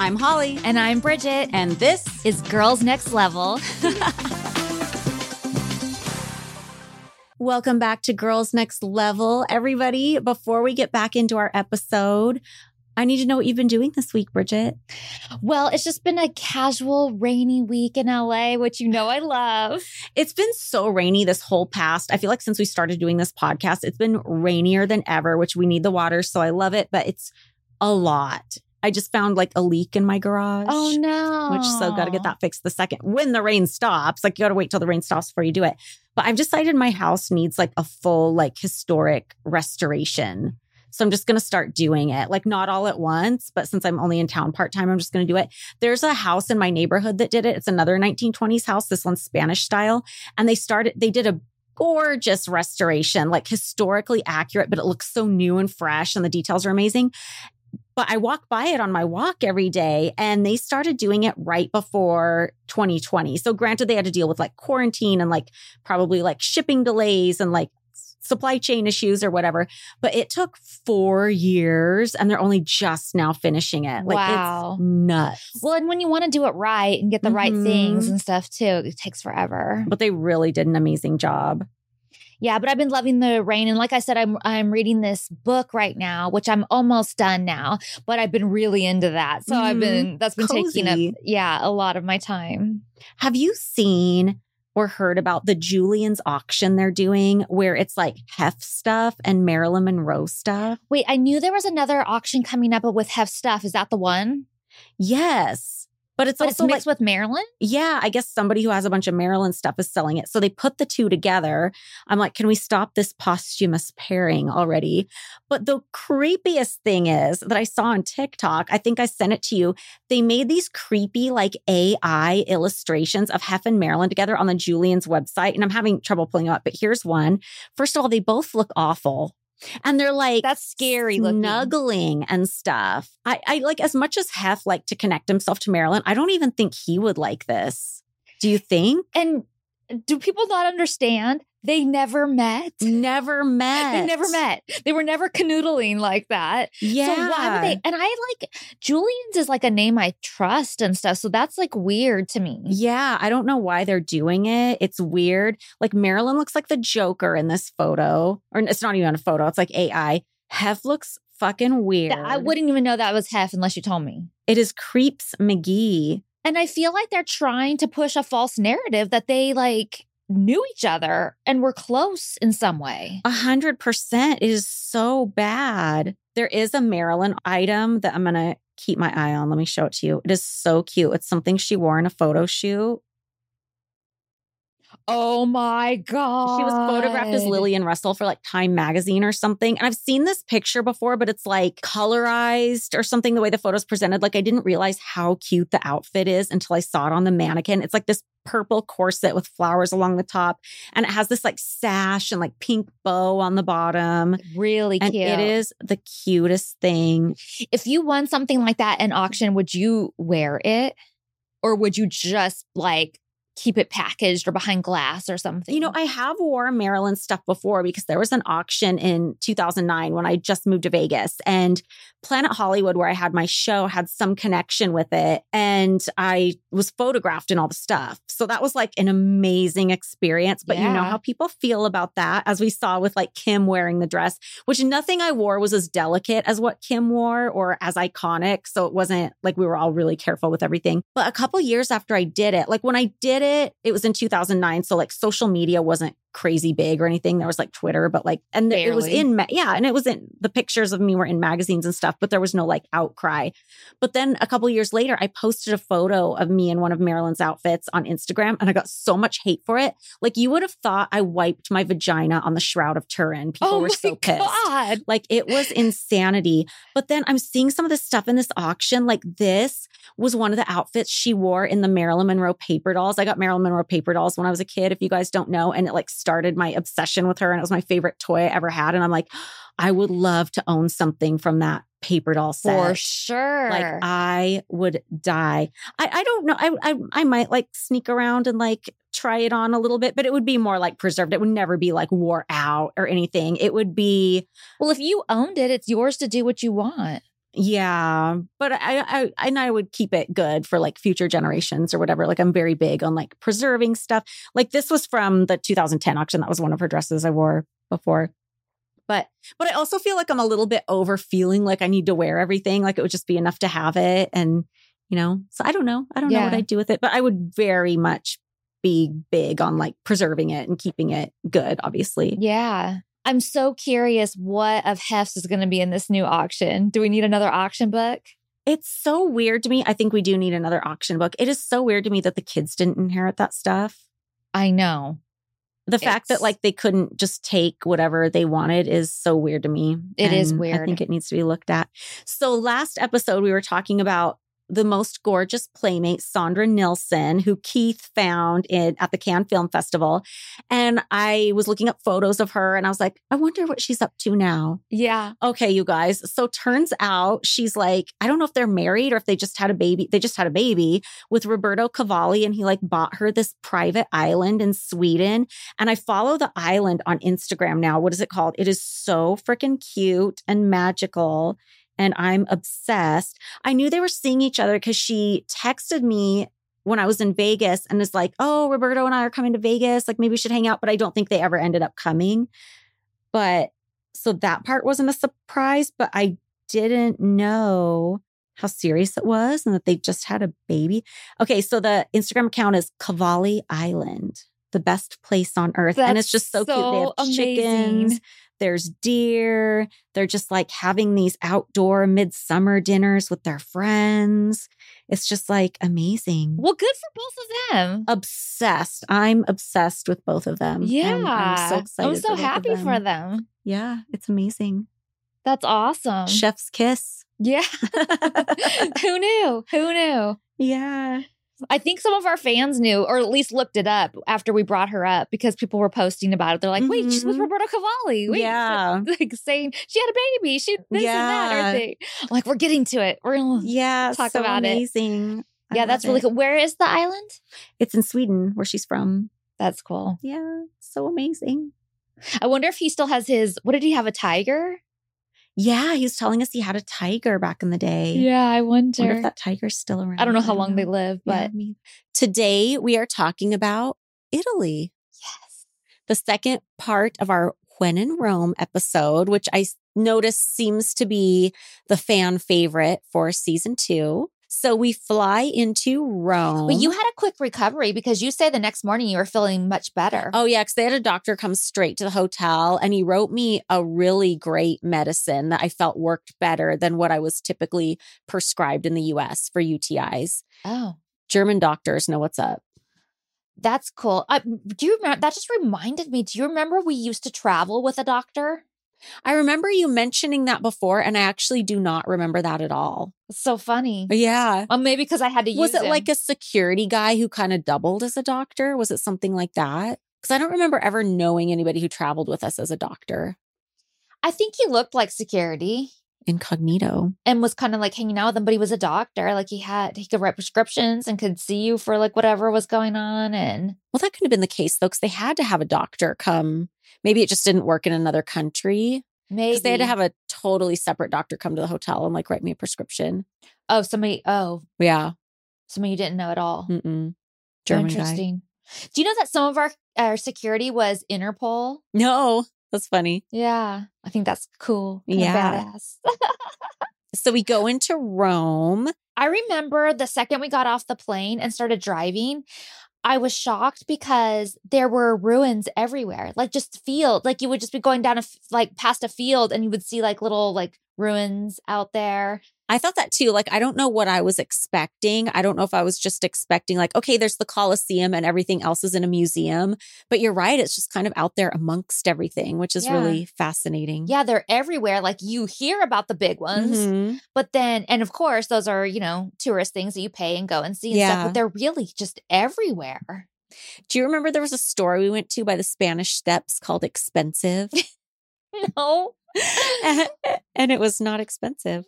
I'm Holly. And I'm Bridget. And this is Girls Next Level. Welcome back to Girls Next Level, everybody. Before we get back into our episode, I need to know what you've been doing this week, Bridget. Well, it's just been a casual, rainy week in LA, which you know I love. It's been so rainy this whole past. I feel like since we started doing this podcast, it's been rainier than ever, which we need the water, so I love it, but it's a lot. I just found like a leak in my garage. Oh, no. Which, so got to get that fixed the second when the rain stops. Like, you got to wait till the rain stops before you do it. But I've decided my house needs like a full, like, historic restoration. So I'm just going to start doing it. Like, not all at once, but since I'm only in town part-time, I'm just going to do it. There's a house in my neighborhood that did it. It's another 1920s house. This one's Spanish style. And they did a gorgeous restoration, like historically accurate, but it looks so new and fresh and the details are amazing. But I walk by it on my walk every day, and they started doing it right before 2020. So granted, they had to deal with like quarantine and like probably like shipping delays and like supply chain issues or whatever. But it took 4 years and they're only just now finishing it. Like, wow. It's nuts. Well, and when you want to do it right and get the right things and stuff too, it takes forever. But they really did an amazing job. Yeah, but I've been loving the rain. And like I said, I'm reading this book right now, which I'm almost done now, but I've been really into that. So that's been Cozy. taking up, a lot of my time. Have you seen or heard about the Julian's auction they're doing where it's like Hef stuff and Marilyn Monroe stuff? Wait, I knew there was another auction coming up with Hef stuff. Is that the one? Yes. But it's also mixed with Marilyn? Yeah, I guess somebody who has a bunch of Marilyn stuff is selling it. So they put the two together. I'm like, can we stop this posthumous pairing already? But the creepiest thing is that I saw on TikTok, I think I sent it to you. They made these creepy like AI illustrations of Hef and Marilyn together on the Julian's website. And I'm having trouble pulling it up, but here's one. First of all, they both look awful. And they're like, that's scary looking. Snuggling and stuff. I like, as much as Hef liked to connect himself to Marilyn, I don't even think he would like this. Do you think? And do people not understand? They never met. Never met. They never met. They were never canoodling like that. Yeah. So why would they? And I like, Julian's is like a name I trust and stuff. So that's like weird to me. Yeah. I don't know why they're doing it. It's weird. Like, Marilyn looks like the Joker in this photo. Or it's not even a photo. It's like AI. Hef looks fucking weird. I wouldn't even know that was Hef unless you told me. It is Creeps McGee. And I feel like they're trying to push a false narrative that they like knew each other and were close in some way. 100%. It is so bad. There is a Marilyn item that I'm going to keep my eye on. Let me show it to you. It is so cute. It's something she wore in a photo shoot. Oh my God. She was photographed as Lillian Russell for like Time magazine or something. And I've seen this picture before, but it's like colorized or something, the way the photo's presented. Like, I didn't realize how cute the outfit is until I saw it on the mannequin. It's like this purple corset with flowers along the top. And it has this like sash and like pink bow on the bottom. Really cute. And it is the cutest thing. If you won something like that in auction, would you wear it? Or would you just like keep it packaged or behind glass or something? You know, I have wore Marilyn stuff before because there was an auction in 2009 when I just moved to Vegas, and Planet Hollywood, where I had my show, had some connection with it. And I was photographed in all the stuff. So that was like an amazing experience. But you know how people feel about that, as we saw with like Kim wearing the dress, which nothing I wore was as delicate as what Kim wore or as iconic. So it wasn't like we were all really careful with everything. But a couple years after I did it, like when I did it was in 2009. So like social media wasn't crazy big or anything. There was like Twitter, but like, and it was in, and it was in, the pictures of me were in magazines and stuff, but there was no like outcry. But then a couple years later, I posted a photo of me in one of Marilyn's outfits on Instagram, and I got so much hate for it. Like, you would have thought I wiped my vagina on the Shroud of Turin. People were so pissed. God. Like, it was insanity. But then I'm seeing some of this stuff in this auction. Like, this was one of the outfits she wore in the Marilyn Monroe paper dolls. I got Marilyn Monroe paper dolls when I was a kid, if you guys don't know. And it like started my obsession with her. And it was my favorite toy I ever had. And I'm like, I would love to own something from that paper doll set. For sure. Like, I would die. I don't know. I might like sneak around and like try it on a little bit, but it would be more like preserved. It would never be like wore out or anything. It would be. Well, if you owned it, it's yours to do what you want. Yeah. But I would keep it good for like future generations or whatever. Like I'm very big on like preserving stuff. Like this was from the 2010 auction. That was one of her dresses I wore before. But I also feel like I'm a little bit over feeling like I need to wear everything. Like it would just be enough to have it. And, so I don't know. I don't know what I'd do with it, but I would very much be big on like preserving it and keeping it good, obviously. Yeah. I'm so curious what of Hef's is going to be in this new auction. Do we need another auction book? It's so weird to me. I think we do need another auction book. It is so weird to me that the kids didn't inherit that stuff. I know. The fact that like they couldn't just take whatever they wanted is so weird to me. It is weird. I think it needs to be looked at. So last episode, we were talking about the most gorgeous playmate, Sandra Nilsson, who Keith found at the Cannes Film Festival. And I was looking up photos of her and I was like, I wonder what she's up to now. Yeah. Okay, you guys. So turns out she's like, I don't know if they're married or if they just had a baby. They just had a baby with Roberto Cavalli, and he like bought her this private island in Sweden. And I follow the island on Instagram now. What is it called? It is so freaking cute and magical. And I'm obsessed. I knew they were seeing each other because she texted me when I was in Vegas and is like, oh, Roberto and I are coming to Vegas. Like maybe we should hang out. But I don't think they ever ended up coming. But so that part wasn't a surprise, but I didn't know how serious it was and that they just had a baby. Okay. So the Instagram account is Cavalli Island, the best place on earth. And it's just so cute. They have amazing. Chickens. There's deer. They're just like having these outdoor midsummer dinners with their friends. It's just like amazing. Well, good for both of them. Obsessed. I'm obsessed with both of them. Yeah. And I'm so excited. I'm so happy for them. Yeah. It's amazing. That's awesome. Chef's kiss. Yeah. Who knew? Who knew? Yeah. I think some of our fans knew, or at least looked it up after we brought her up because people were posting about it. They're like, wait, she's with Roberto Cavalli. Wait, yeah. Like saying she had a baby. She this and that. Or they, like, we're getting to it. We're going to talk about amazing. it. Yeah, that's really cool. Where is the island? It's in Sweden, where she's from. That's cool. Yeah, so amazing. I wonder if he still has his, what did he have, a tiger? Yeah, he was telling us he had a tiger back in the day. Yeah, I wonder if that tiger's still around. I don't know how long they live, but today we are talking about Italy. Yes. The second part of our When in Rome episode, which I noticed seems to be the fan favorite for season 2. So we fly into Rome. But you had a quick recovery because you say the next morning you were feeling much better. Oh, yeah, because they had a doctor come straight to the hotel and he wrote me a really great medicine that I felt worked better than what I was typically prescribed in the U.S. for UTIs. Oh. German doctors know what's up. That's cool. Do you remember? That just reminded me. Do you remember we used to travel with a doctor? I remember you mentioning that before, and I actually do not remember that at all. It's so funny. Yeah. Well, maybe because I had to use Was it him. like a security guy who kind of doubled as a doctor? Was it something like that? Because I don't remember ever knowing anybody who traveled with us as a doctor. I think he looked like security. Incognito. And was kind of like hanging out with them, but he was a doctor. Like he could write prescriptions and could see you for like whatever was going on. And well, that could have been the case though, because they had to have a doctor come. Maybe it just didn't work in another country. Maybe. Because they had to have a totally separate doctor come to the hotel and like write me a prescription. Oh, somebody. Oh, yeah. Somebody you didn't know at all. Mm-mm. German Interesting. Guy. Do you know that some of our security was Interpol? No. That's funny. Yeah. I think that's cool. Yeah. Badass. So we go into Rome. I remember the second we got off the plane and started driving, I was shocked because there were ruins everywhere. Like just field. Like you would just be going down past a field and you would see like little like ruins out there. I thought that too. Like, I don't know what I was expecting. I don't know if I was just expecting like, okay, there's the Colosseum and everything else is in a museum. But you're right. It's just kind of out there amongst everything, which is really fascinating. Yeah, they're everywhere. Like you hear about the big ones, but then, and of course, those are, tourist things that you pay and go and see and stuff, but they're really just everywhere. Do you remember there was a store we went to by the Spanish Steps called Expensive? No. And it was not expensive.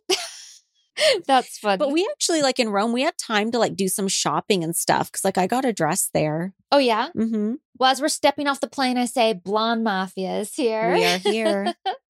That's funny. But we actually, like in Rome, we had time to like do some shopping and stuff because like I got a dress there. Oh, yeah? Mm-hmm. Well, as we're stepping off the plane, I say, Blonde Mafia is here. We are here.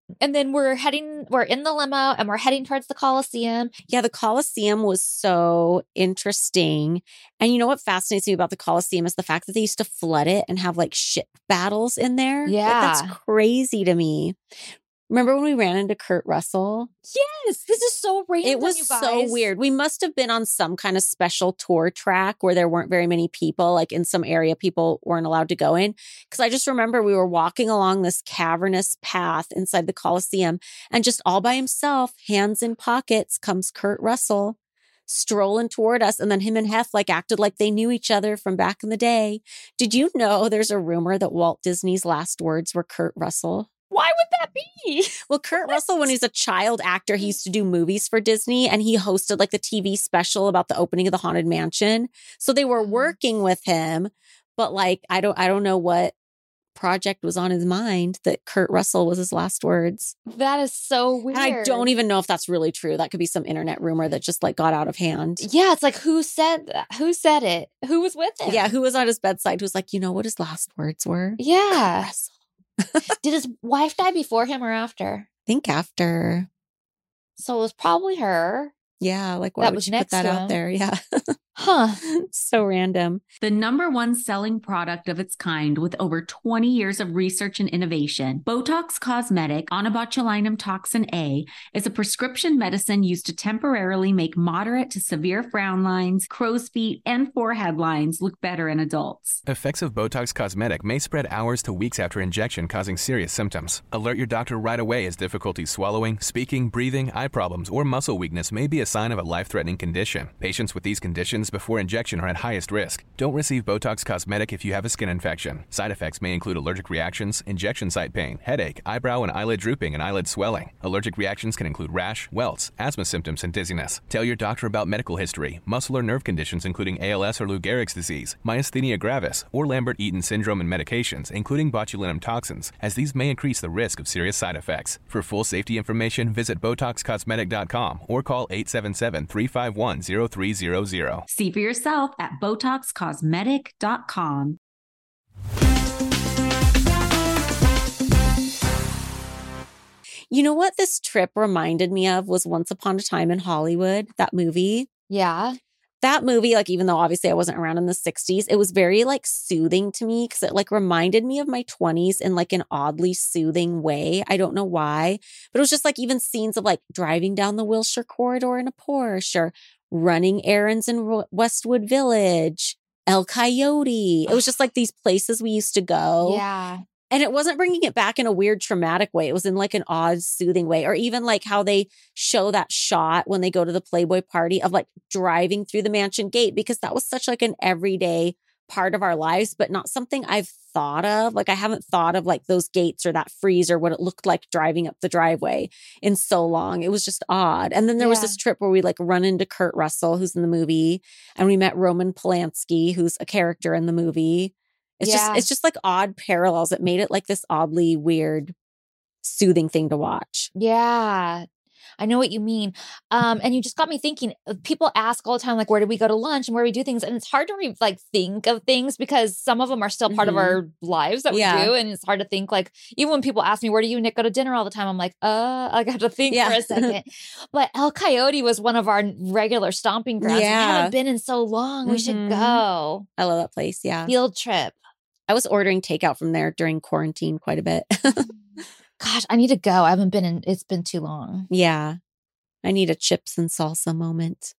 And then we're in the limo and we're heading towards the Coliseum. Yeah, the Coliseum was so interesting. And you know what fascinates me about the Coliseum is the fact that they used to flood it and have like ship battles in there. Like, Yeah. that's crazy to me. Remember when we ran into Kurt Russell? Yes, this is so random. It was you guys. so weird. We must have been on some kind of special tour track where there weren't very many people, like in some area people weren't allowed to go in. Because I just remember we were walking along this cavernous path inside the Coliseum, and just all by himself, hands in pockets, comes Kurt Russell strolling toward us. And then him and Hef like acted like they knew each other from back in the day. Did you know there's a rumor that Walt Disney's last words were Kurt Russell? Why would that be? Well, Kurt Russell, when he was a child actor, he used to do movies for Disney, and he hosted like the TV special about the opening of the Haunted Mansion. So they were working with him, but like I don't know what project was on his mind that Kurt Russell was his last words. That is so weird. And I don't even know if that's really true. That could be some internet rumor that just like got out of hand. Yeah, it's like who said that? Who said it? Who was with him? Yeah, who was on his bedside? Who was like, you know what his last words were? Yeah. Kurt Russell. Did his wife die before him or after? I think after. So it was probably her. Yeah, like why That would was you put next that to out him. there? Yeah. Huh. So random. The number one selling product of its kind with over 20 years of research and innovation, Botox Cosmetic Onabotulinum Toxin A is a prescription medicine used to temporarily make moderate to severe frown lines, crow's feet, and forehead lines look better in adults. Effects of Botox Cosmetic may spread hours to weeks after injection, causing serious symptoms. Alert your doctor right away as difficulty swallowing, speaking, breathing, eye problems, or muscle weakness may be a sign of a life-threatening condition. Patients with these conditions before injection are at highest risk. Don't receive Botox Cosmetic if you have a skin infection. Side effects may include allergic reactions, injection site pain, headache, eyebrow and eyelid drooping, and eyelid swelling. Allergic reactions can include rash, welts, asthma symptoms, and dizziness. Tell your doctor about medical history, muscle or nerve conditions including ALS or Lou Gehrig's disease, myasthenia gravis, or Lambert-Eaton syndrome, and medications, including botulinum toxins, as these may increase the risk of serious side effects. For full safety information, visit BotoxCosmetic.com or call 877-351-0300. See for yourself at BotoxCosmetic.com. You know what this trip reminded me of was Once Upon a Time in Hollywood, that movie. Yeah. That movie, like, even though obviously I wasn't around in the 60s, it was very like soothing to me because it like reminded me of my 20s in like an oddly soothing way. I don't know why, but it was just like even scenes of like driving down the Wilshire corridor in a Porsche or running errands in Westwood Village, El Coyote. It was just like these places we used to go. Yeah. And it wasn't bringing it back in a weird traumatic way. It was in like an odd soothing way. Or even like how they show that shot when they go to the Playboy party of like driving through the mansion gate, because that was such like an everyday part of our lives, but not something I've thought of. Like I haven't thought of like those gates or that freeze or what it looked like driving up the driveway in so long. It was just odd. And then there was this trip where we like run into Kurt Russell, who's in the movie, and we met Roman Polanski, who's a character in the movie. It's just like odd parallels that made it like this oddly weird, soothing thing to watch. Yeah. I know what you mean. And you just got me thinking, people ask all the time, like, where do we go to lunch and where we do things? And it's hard to think of things because some of them are still part of our lives that we do. And it's hard to think, like, even when people ask me, where do you and Nick go to dinner all the time? I'm like, I got to think for a second. But El Coyote was one of our regular stomping grounds. We haven't been in so long. We should go. I love that place. Yeah. Field trip. I was ordering takeout from there during quarantine quite a bit. Gosh, I need to go. I haven't been in, it's been too long. Yeah. I need a chips and salsa moment.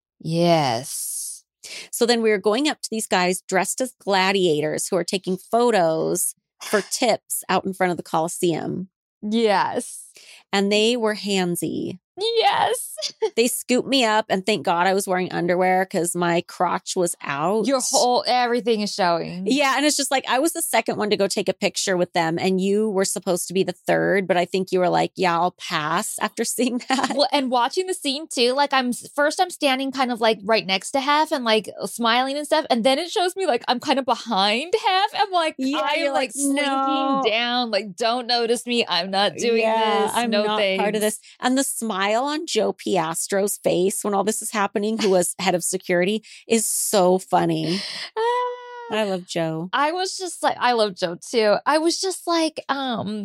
Yes. So then we were going up to these guys dressed as gladiators who are taking photos for tips out in front of the Coliseum. Yes. And they were handsy. Yes. They scooped me up, and thank God I was wearing underwear because my crotch was out. Everything is showing. Yeah. And it's just like, I was the second one to go take a picture with them, and you were supposed to be the third, but I think you were like, yeah, I'll pass after seeing that. Well, and watching the scene too, like I'm standing kind of like right next to Hef and like smiling and stuff. And then it shows me like I'm kind of behind Hef. I'm like, I'm like slinking down, like, don't notice me. I'm not doing this. I'm not part of this. And the smile on Joe Piastro's face when all this is happening, who was head of security, is so funny. I love Joe. I was just like, I love Joe too. I was just like,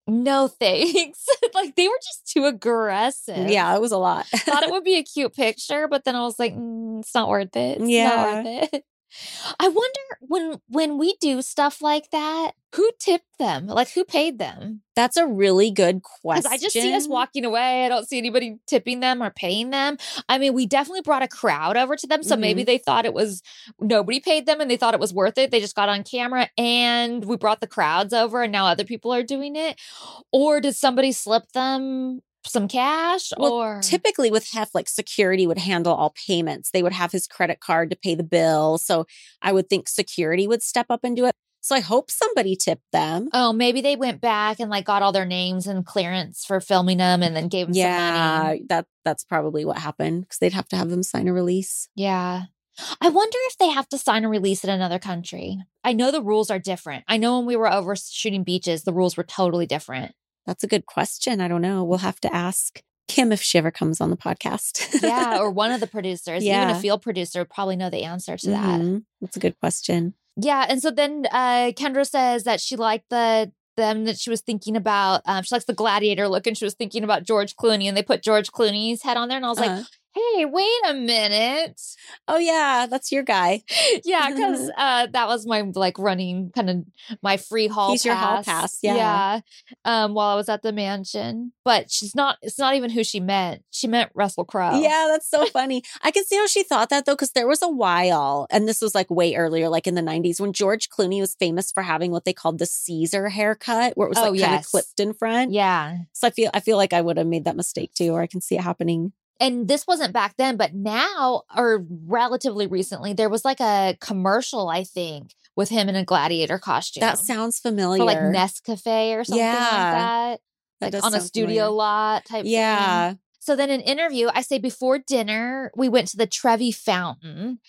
no thanks. Like they were just too aggressive. Yeah, it was a lot. Thought it would be a cute picture, but then I was like, it's not worth it. It's Yeah. not worth it. I wonder when we do stuff like that, who tipped them? Like who paid them? That's a really good question. Because I just see us walking away. I don't see anybody tipping them or paying them. I mean, we definitely brought a crowd over to them. So maybe they thought it was, nobody paid them and they thought it was worth it. They just got on camera and we brought the crowds over and now other people are doing it. Or did somebody slip them some cash? Well, or typically with Hef, like security would handle all payments. They would have his credit card to pay the bill. So I would think security would step up and do it. So I hope somebody tipped them. Oh, maybe they went back and like got all their names and clearance for filming them and then gave them some money. That's probably what happened because they'd have to have them sign a release. Yeah. I wonder if they have to sign a release in another country. I know the rules are different. I know when we were over shooting beaches, the rules were totally different. That's a good question. I don't know. We'll have to ask Kim if she ever comes on the podcast. Yeah, or one of the producers, even a field producer would probably know the answer to that. That's a good question. Yeah, and so then Kendra says that she liked them that she was thinking about. She likes the gladiator look, and she was thinking about George Clooney, and they put George Clooney's head on there, and I was like, hey, wait a minute. Oh, yeah, that's your guy. Yeah, because that was my like running kind of my free hall He's pass. your hall pass, yeah. Yeah. While I was at the mansion. But it's not even who she meant. She meant Russell Crowe. Yeah, that's so funny. I can see how she thought that though, because there was a while, and this was like way earlier, like in the 90s, when George Clooney was famous for having what they called the Caesar haircut, where it was like kind of clipped in front. Yeah. So I feel like I would have made that mistake too, or I can see it happening. And this wasn't back then, but now, or relatively recently, there was like a commercial, I think, with him in a gladiator costume. That sounds familiar. For like Nescafe or something like that. Like on a studio lot type thing. So then in an interview, I say before dinner, we went to the Trevi Fountain.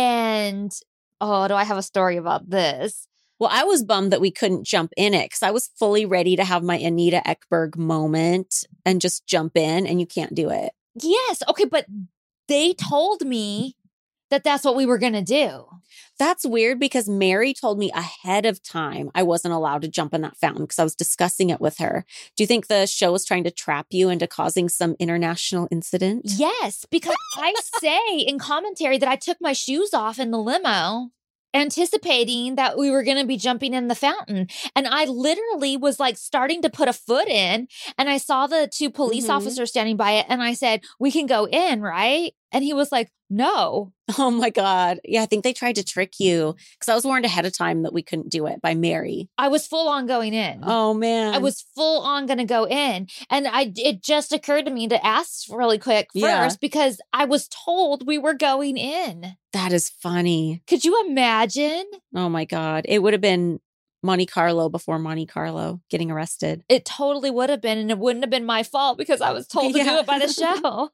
And, do I have a story about this? Well, I was bummed that we couldn't jump in it because I was fully ready to have my Anita Ekberg moment and just jump in, and you can't do it. Yes. Okay. But they told me that that's what we were going to do. That's weird because Mary told me ahead of time I wasn't allowed to jump in that fountain because I was discussing it with her. Do you think the show was trying to trap you into causing some international incident? Yes, because I say in commentary that I took my shoes off in the limo anticipating that we were going to be jumping in the fountain. And I literally was like starting to put a foot in, and I saw the two police officers standing by it. And I said, we can go in, right? And he was like, no. Oh my God. Yeah, I think they tried to trick you because I was warned ahead of time that we couldn't do it by Mary. I was full on going in. Oh man. I was full on going to go in. And it just occurred to me to ask really quick first because I was told we were going in. That is funny. Could you imagine? Oh my God. It would have been Monte Carlo before Monte Carlo getting arrested. It totally would have been. And it wouldn't have been my fault because I was told to do it by the show.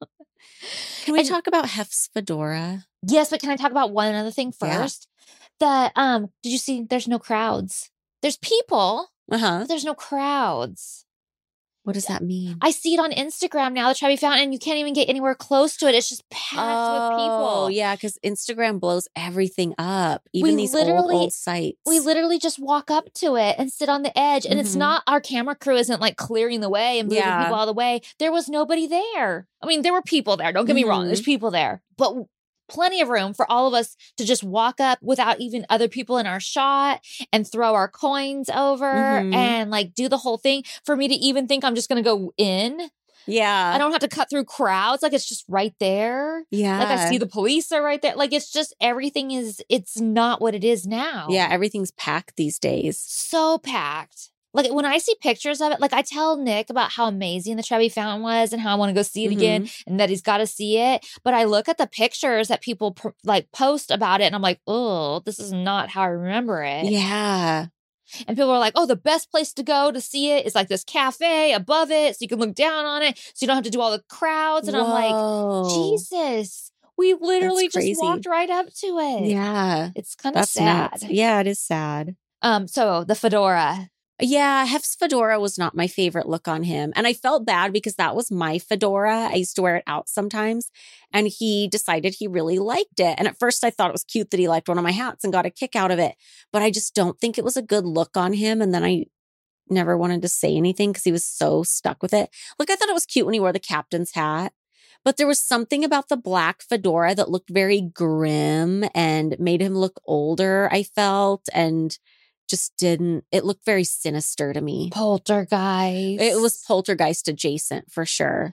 Can we talk about Hef's fedora? Yes, but can I talk about one other thing first? Yeah. Did you see there's no crowds? There's people, but there's no crowds. What does that mean? I see it on Instagram now, the Trevi Fountain, and you can't even get anywhere close to it. It's just packed with people. Oh, yeah, because Instagram blows everything up, even these old sites. We literally just walk up to it and sit on the edge. And it's not, our camera crew isn't like clearing the way and moving people out of the way. There was nobody there. I mean, there were people there. Don't get me wrong. There's people there. But plenty of room for all of us to just walk up without even other people in our shot and throw our coins over and like do the whole thing. For me to even think I'm just going to go in. Yeah. I don't have to cut through crowds. Like it's just right there. Yeah. Like I see the police are right there. Like it's just everything it's not what it is now. Yeah. Everything's packed these days. So packed. Like when I see pictures of it, like I tell Nick about how amazing the Trevi Fountain was and how I want to go see it again and that he's got to see it. But I look at the pictures that people like post about it and I'm like, oh, this is not how I remember it. Yeah. And people are like, oh, the best place to go to see it is like this cafe above it so you can look down on it so you don't have to do all the crowds. And I'm like, Jesus, we literally just walked right up to it. Yeah. It's kind of sad. Nuts. Yeah, it is sad. So the fedora. Yeah, Hef's fedora was not my favorite look on him. And I felt bad because that was my fedora. I used to wear it out sometimes. And he decided he really liked it. And at first I thought it was cute that he liked one of my hats and got a kick out of it. But I just don't think it was a good look on him. And then I never wanted to say anything because he was so stuck with it. Like, I thought it was cute when he wore the captain's hat, but there was something about the black fedora that looked very grim and made him look older, I felt, and just didn't, it looked very sinister to me. Poltergeist. It was poltergeist adjacent for sure.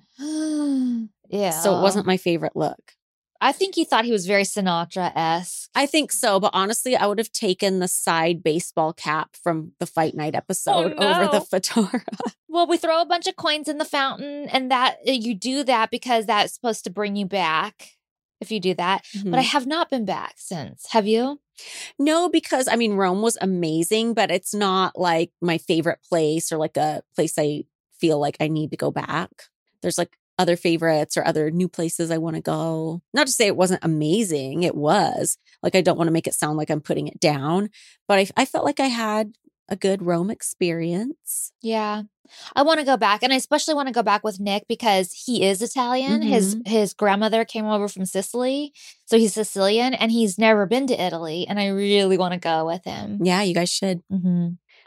Yeah. So it wasn't my favorite look. I think he thought he was very Sinatra-esque. I think so, but honestly, I would have taken the side baseball cap from the Fight Night episode over the fedora. Well, we throw a bunch of coins in the fountain, and that you do that because that's supposed to bring you back if you do that. Mm-hmm. But I have not been back since. Have you? No, because I mean, Rome was amazing, but it's not like my favorite place or like a place I feel like I need to go back. There's like other favorites or other new places I want to go. Not to say it wasn't amazing. It was. Like, I don't want to make it sound like I'm putting it down, but I felt like I had a good Rome experience. Yeah. I want to go back. And I especially want to go back with Nick because he is Italian. Mm-hmm. His grandmother came over from Sicily. So he's Sicilian and he's never been to Italy. And I really want to go with him. Yeah, you guys should. Mm-hmm.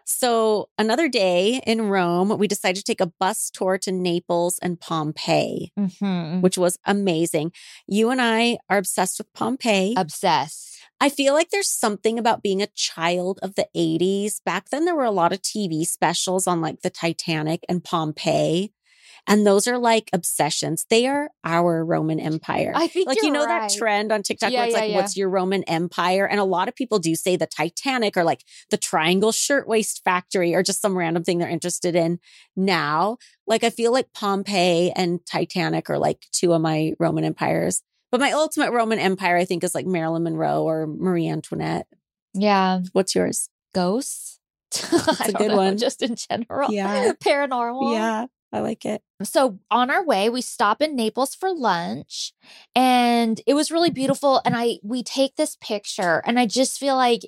So another day in Rome, we decided to take a bus tour to Naples and Pompeii, which was amazing. You and I are obsessed with Pompeii. Obsessed. I feel like there's something about being a child of the 80s. Back then, there were a lot of TV specials on like the Titanic and Pompeii. And those are like obsessions. They are our Roman Empire. I think like, you're you know right. that trend on TikTok where it's like, what's your Roman Empire? And a lot of people do say the Titanic or like the Triangle Shirtwaist Factory or just some random thing they're interested in now. Like, I feel like Pompeii and Titanic are like two of my Roman empires. But my ultimate Roman Empire, I think, is like Marilyn Monroe or Marie Antoinette. Yeah. What's yours? Ghosts. That's a good one. Just in general. Yeah. Paranormal. Yeah. I like it. So on our way, we stop in Naples for lunch and it was really beautiful. And we take this picture and I just feel like,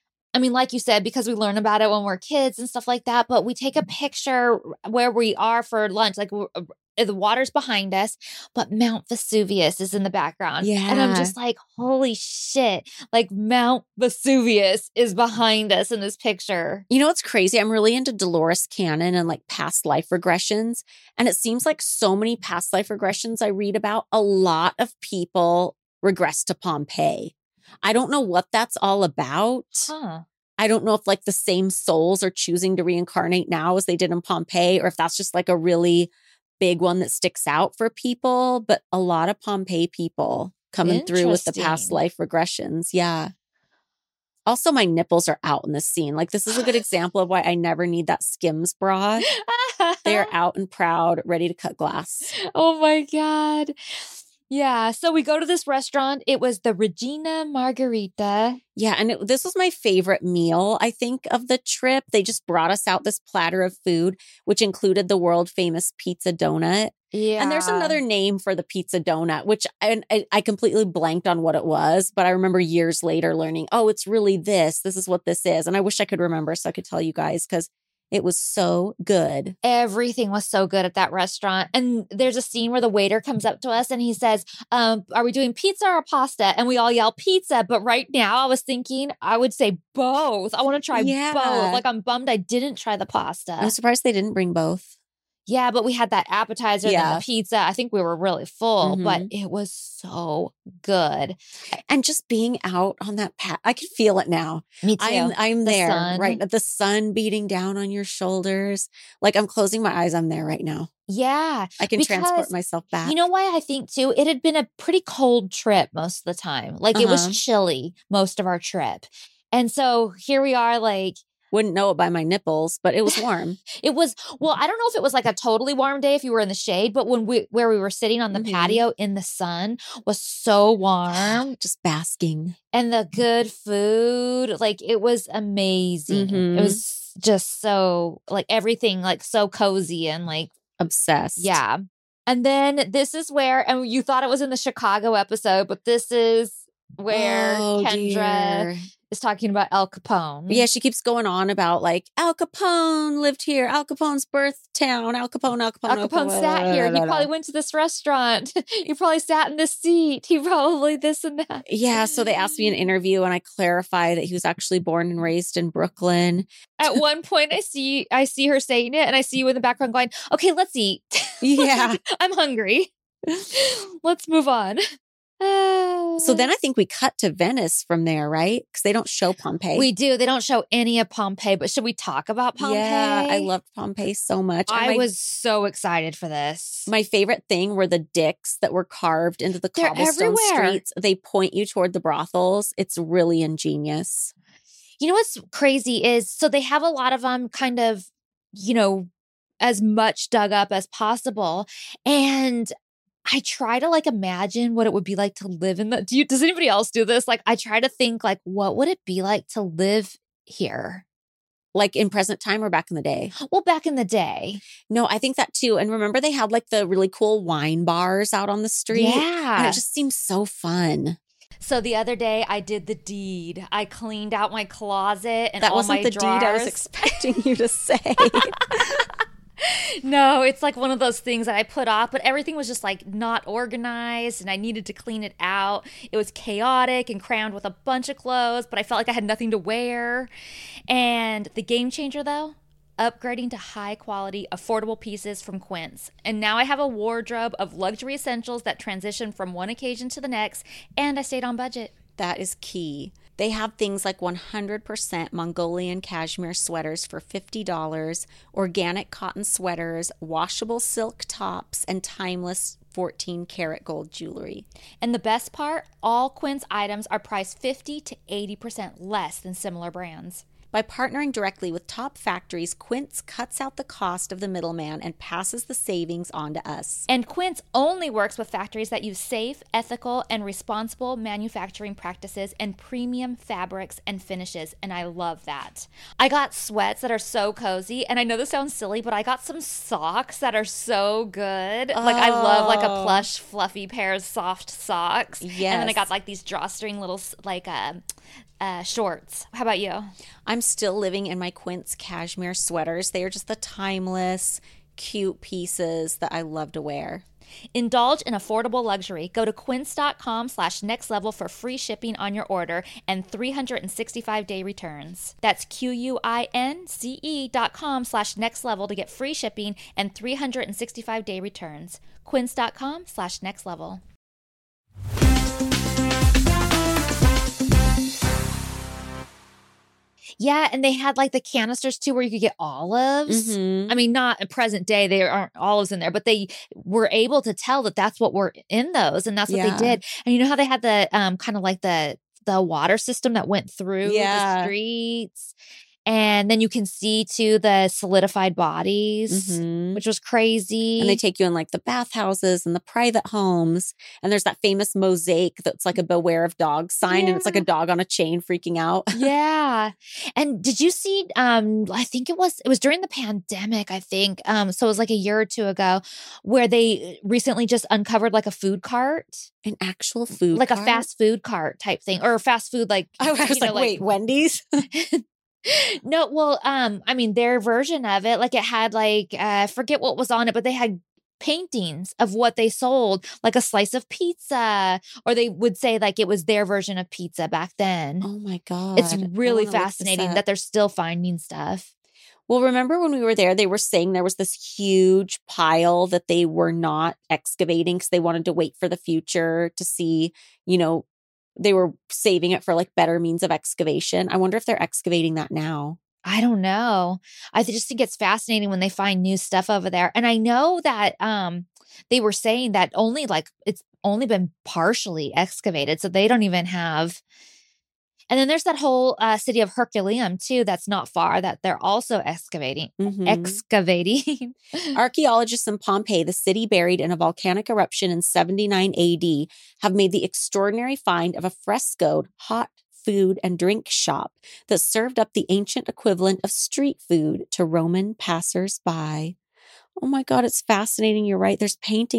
I mean, like you said, because we learn about it when we're kids and stuff like that, but we take a picture where we are for lunch, like the water's behind us, but Mount Vesuvius is in the background. Yeah. And I'm just like, holy shit, like Mount Vesuvius is behind us in this picture. You know what's crazy? I'm really into Dolores Cannon and like past life regressions. And it seems like so many past life regressions I read about, a lot of people regress to Pompeii. I don't know what that's all about. Huh. I don't know if like the same souls are choosing to reincarnate now as they did in Pompeii, or if that's just like a really big one that sticks out for people. But a lot of Pompeii people coming through with the past life regressions. Yeah. Also, my nipples are out in this scene. Like, this is a good example of why I never need that Skims bra. They're out and proud, ready to cut glass. Oh my God. Yeah. So we go to this restaurant. It was the Regina Margherita. Yeah. And this was my favorite meal, I think, of the trip. They just brought us out this platter of food, which included the world famous pizza donut. Yeah. And there's another name for the pizza donut, which I completely blanked on what it was. But I remember years later learning, oh, it's really this. This is what this is. And I wish I could remember so I could tell you guys because it was so good. Everything was so good at that restaurant. And there's a scene where the waiter comes up to us and he says, are we doing pizza or pasta? And we all yell pizza. But right now I was thinking I would say both. I want to try both. Like, I'm bummed I didn't try the pasta. I'm surprised they didn't bring both. Yeah, but we had that appetizer and the pizza. I think we were really full, but it was so good. And just being out on that path, I could feel it now. Me too. I'm there, sun. right? The sun beating down on your shoulders. Like, I'm closing my eyes. I'm there right now. Yeah. I can transport myself back. You know why I think too? It had been a pretty cold trip most of the time. Like, it was chilly most of our trip. And so here we are, like, wouldn't know it by my nipples, but it was warm. It was, well, I don't know if it was like a totally warm day if you were in the shade, but where we were sitting on the patio in the sun was so warm. Just basking. And the good food, like, it was amazing. It was just so, like, everything, like, so cozy and like obsessed. Yeah. And then this is where, and you thought it was in the Chicago episode, but this is where Kendra dear. is talking about Al Capone. Yeah, she keeps going on about like Al Capone lived here, Al Capone's birth town, Al Capone. Al Capone sat here. He probably went to this restaurant. He probably sat in this seat. He probably this and that. Yeah, so they asked me in an interview and I clarify that he was actually born and raised in Brooklyn. At one point I see her saying it and I see you in the background going, okay, let's eat. Yeah. I'm hungry. Let's move on. So then I think we cut to Venice from there, right? Because they don't show Pompeii. We do. They don't show any of Pompeii, but should we talk about Pompeii? Yeah, I loved Pompeii so much. I was so excited for this. My favorite thing were the dicks that were carved into the They're cobblestone everywhere. streets. They point you toward the brothels. It's really ingenious. You know what's crazy is, so they have a lot of them kind of, as much dug up as possible. And I try to like imagine what it would be like to live in that. Does anybody else do this? Like I try to think like, what would it be like to live here? Like in present time or back in the day? Well, back in the day. No, I think that too. And remember they had like the really cool wine bars out on the street? Yeah. And it just seems so fun. So the other day I did the deed. I cleaned out my closet and that all wasn't my the drawers. deed I was expecting you to say. No, it's like one of those things that I put off, but everything was just like not organized and I needed to clean it out. It was chaotic and crammed with a bunch of clothes, but I felt like I had nothing to wear. And the game changer though, upgrading to high quality, affordable pieces from Quince. And now I have a wardrobe of luxury essentials that transition from one occasion to the next, and I stayed on budget. That is key. They have things like 100% Mongolian cashmere sweaters for $50, organic cotton sweaters, washable silk tops, and timeless 14-karat gold jewelry. And the best part, all Quince items are priced 50 to 80% less than similar brands. By partnering directly with top factories, Quince cuts out the cost of the middleman and passes the savings on to us. And Quince only works with factories that use safe, ethical, and responsible manufacturing practices and premium fabrics and finishes. And I love that. I got sweats that are so cozy. And I know this sounds silly, but I got some socks that are so good. Like I love like a plush, fluffy pair of soft socks. Yes. And then I got like these drawstring little shorts. How about you? I'm still living in my Quince cashmere sweaters. They are just the timeless, cute pieces that I love to wear. Indulge in affordable luxury. Go to quince.com/nextlevel for free shipping on your order and 365-day returns. That's QUINCE.com/nextlevel to get free shipping and 365-day returns. Quince.com/nextlevel. Yeah, and they had like the canisters too where you could get olives. Mm-hmm. I mean, not at present day, there aren't olives in there, but they were able to tell that that's what were in those, and that's what they did. And you know how they had the kind of like the water system that went through the streets? And then you can see too the solidified bodies, which was crazy. And they take you in like the bathhouses and the private homes. And there's that famous mosaic that's like a beware of dogs sign. And it's like a dog on a chain freaking out. Yeah. And did you see, I think it was during the pandemic, I think. So it was like a year or two ago where they recently just uncovered like a food cart. An actual food like cart? A fast food cart type thing, or fast food like. I was like, wait, Wendy's? No, well, I mean, their version of it, like it had like, I forget what was on it, but they had paintings of what they sold, like a slice of pizza, or they would say like it was their version of pizza back then. Oh my God. It's really fascinating that they're still finding stuff. Well, remember when we were there, they were saying there was this huge pile that they were not excavating because they wanted to wait for the future to see, they were saving it for like better means of excavation. I wonder if they're excavating that now. I don't know. I just think it's fascinating when they find new stuff over there. And I know that they were saying that it's only been partially excavated. So they don't even have. And then there's that whole city of Herculaneum too. That's not far that they're also excavating. Archaeologists in Pompeii, the city buried in a volcanic eruption in 79 AD, have made the extraordinary find of a frescoed hot food and drink shop that served up the ancient equivalent of street food to Roman passers-by. Oh my God, it's fascinating. You're right. There's paintings.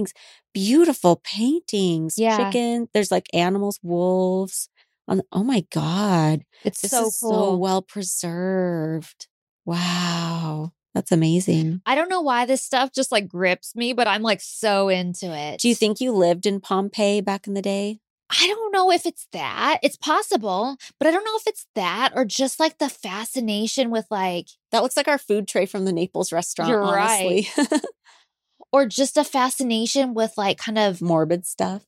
beautiful paintings, Yeah. chicken. There's like animals, wolves. Oh my God. It's This so is cool. so well preserved. Wow. That's amazing. I don't know why this stuff just like grips me, but I'm like so into it. Do you think you lived in Pompeii back in the day? I don't know if it's that. It's possible, but I don't know if it's that or just like the fascination with like, That looks like our food tray from the Naples restaurant, You're honestly. or just a fascination with like kind of Morbid stuff.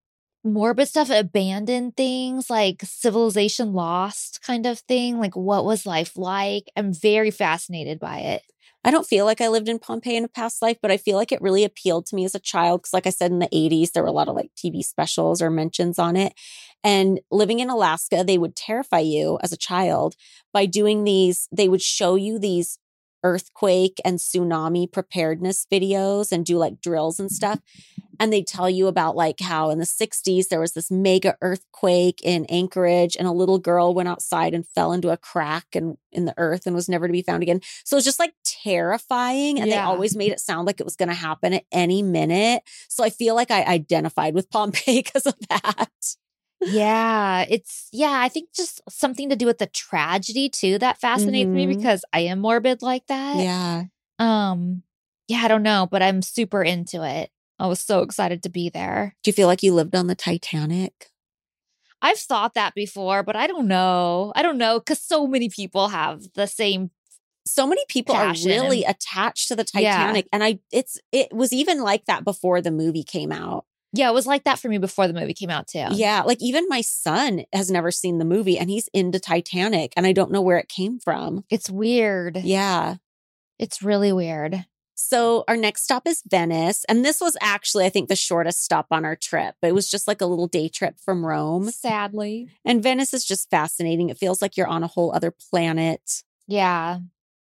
abandoned things, like civilization lost kind of thing. Like, what was life like? I'm very fascinated by it. I don't feel like I lived in Pompeii in a past life, but I feel like it really appealed to me as a child. Because like I said, in the 80s, there were a lot of like TV specials or mentions on it. And living in Alaska, they would terrify you as a child by doing these. They would show you these earthquake and tsunami preparedness videos and do like drills and stuff. And they tell you about like how in the 60s, there was this mega earthquake in Anchorage and a little girl went outside and fell into a crack in the earth and was never to be found again. So it's just like terrifying. And they Yeah. always made it sound like it was going to happen at any minute. So I feel like I identified with Pompeii because of that. Yeah, I think just something to do with the tragedy too that fascinates me Mhm. because I am morbid like that. Yeah. Yeah, I don't know, but I'm super into it. I was so excited to be there. Do you feel like you lived on the Titanic? I've thought that before, but I don't know. I don't know because so many people have the same. So many people Passion are really and- attached to the Yeah. Titanic. And it was even like that before the movie came out. Yeah, it was like that for me before the movie came out too. Yeah. Like even my son has never seen the movie and he's into Titanic and I don't know where it came from. It's weird. Yeah. It's really weird. So our next stop is Venice. And this was actually, I think, the shortest stop on our trip. It was just like a little day trip from Rome. Sadly. And Venice is just fascinating. It feels like you're on a whole other planet. Yeah.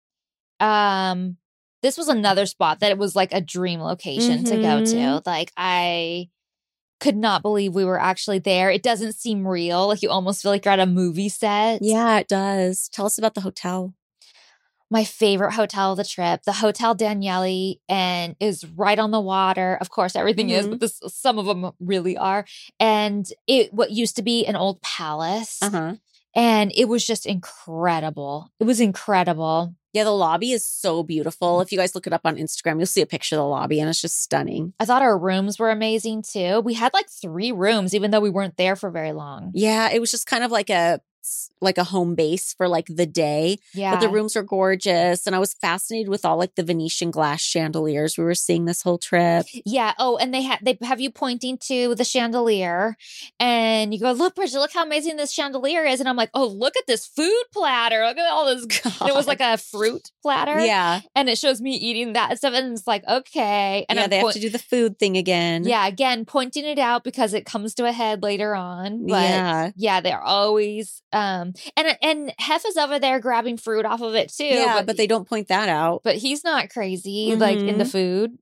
This was another spot that it was like a dream location to go to. Mhm. Like I could not believe we were actually there. It doesn't seem real. Like you almost feel like you're at a movie set. Yeah, it does. Tell us about the hotel. My favorite hotel of the trip, the Hotel Daniele, and is right on the water. Of course, everything is, but some of them really are. And what used to be an old palace. Uh-huh. And it was just incredible. It was incredible. Yeah, the lobby is so beautiful. If you guys look it up on Instagram, you'll see a picture of the lobby and it's just stunning. I thought our rooms were amazing too. We had like 3 rooms, even though we weren't there for very long. Yeah, it was just kind of like a home base for like the day. Yeah. But the rooms were gorgeous. And I was fascinated with all like the Venetian glass chandeliers we were seeing this whole trip. Yeah. Oh, and they have you pointing to the chandelier and you go, look, Bridget, look how amazing this chandelier is. And I'm like, oh, look at this food platter. Look at all this. And it was like a fruit platter. Yeah. And it shows me eating that stuff. And it's like, okay. And yeah, they have to do the food thing again. Yeah, again, pointing it out because it comes to a head later on. But Yeah. they're always and Hef is over there grabbing fruit off of it too. Yeah, but they don't point that out. But he's not crazy, like into food.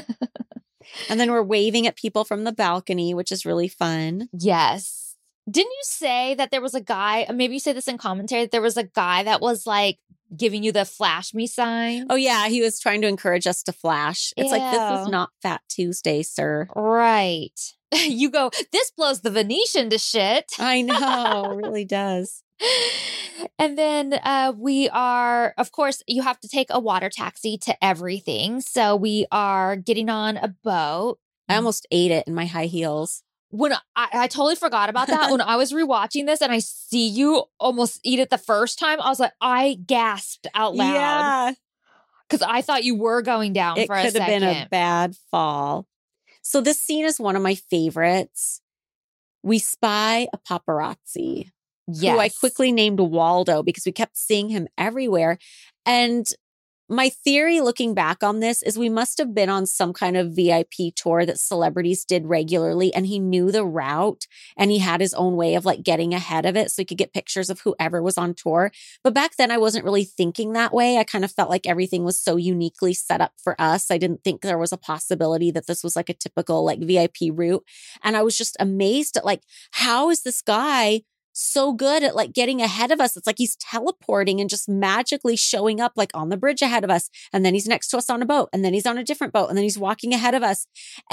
And then we're waving at people from the balcony, which is really fun. Yes. Didn't you say that there was a guy, maybe you say this in commentary, that there was a guy that was like giving you the flash me sign? Oh, yeah. He was trying to encourage us to flash. It's like, this is Ew. not Fat Tuesday, sir. Right. You go, this blows the Venetian to shit. I know. It really does. And then we are, of course, you have to take a water taxi to everything. So we are getting on a boat. I almost ate it in my high heels. When I totally forgot about that. When I was rewatching this and I see you almost eat it the first time, I was like, I gasped out loud. Yeah. Because I thought you were going down It for a could have second. been a bad fall. So this scene is one of my favorites. We spy a paparazzi. Yes. Who I quickly named Waldo because we kept seeing him everywhere. And my theory looking back on this is we must have been on some kind of VIP tour that celebrities did regularly and he knew the route and he had his own way of like getting ahead of it so he could get pictures of whoever was on tour. But back then I wasn't really thinking that way. I kind of felt like everything was so uniquely set up for us. I didn't think there was a possibility that this was like a typical like VIP route. And I was just amazed at like, how is this guy so good at like getting ahead of us? It's like he's teleporting and just magically showing up like on the bridge ahead of us. And then he's next to us on a boat. And then he's on a different boat. And then he's walking ahead of us. And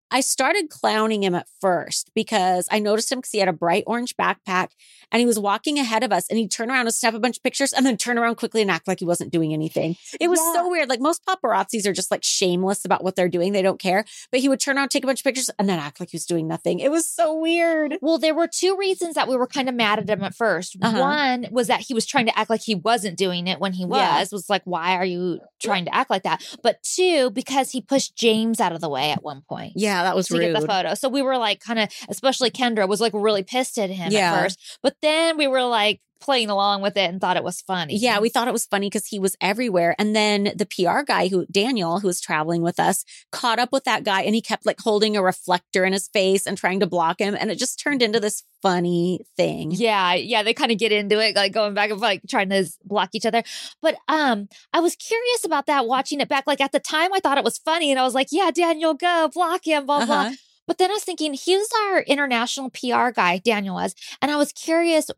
I started clowning him at first because I noticed him because he had a bright orange backpack and he was walking ahead of us and he'd turn around and snap a bunch of pictures and then turn around quickly and act like he wasn't doing anything. It was so weird. Like most paparazzis are just like shameless about what they're doing. They don't care. But he would turn around, take a bunch of pictures and then act like he was doing nothing. It was so weird. Well, there were two reasons that we were kind of mad at him at first. One was that he was trying to act like he wasn't doing it when he was like, why are you trying to act like that? But two, because he pushed James out of the way at one point. Yeah, that was rude. To get the photo. So we were like kind of, especially Kendra was like really pissed at him at first. But then we were like playing along with it and thought it was funny. Yeah, we thought it was funny because he was everywhere. And then the PR guy, Daniel, who was traveling with us, caught up with that guy and he kept like holding a reflector in his face and trying to block him. And it just turned into this funny thing. Yeah. They kind of get into it, like going back and like trying to block each other. But I was curious about that watching it back. Like at the time I thought it was funny and I was like, yeah, Daniel, go block him, blah, blah. But then I was thinking, he was our international PR guy, Daniel was. And I was curious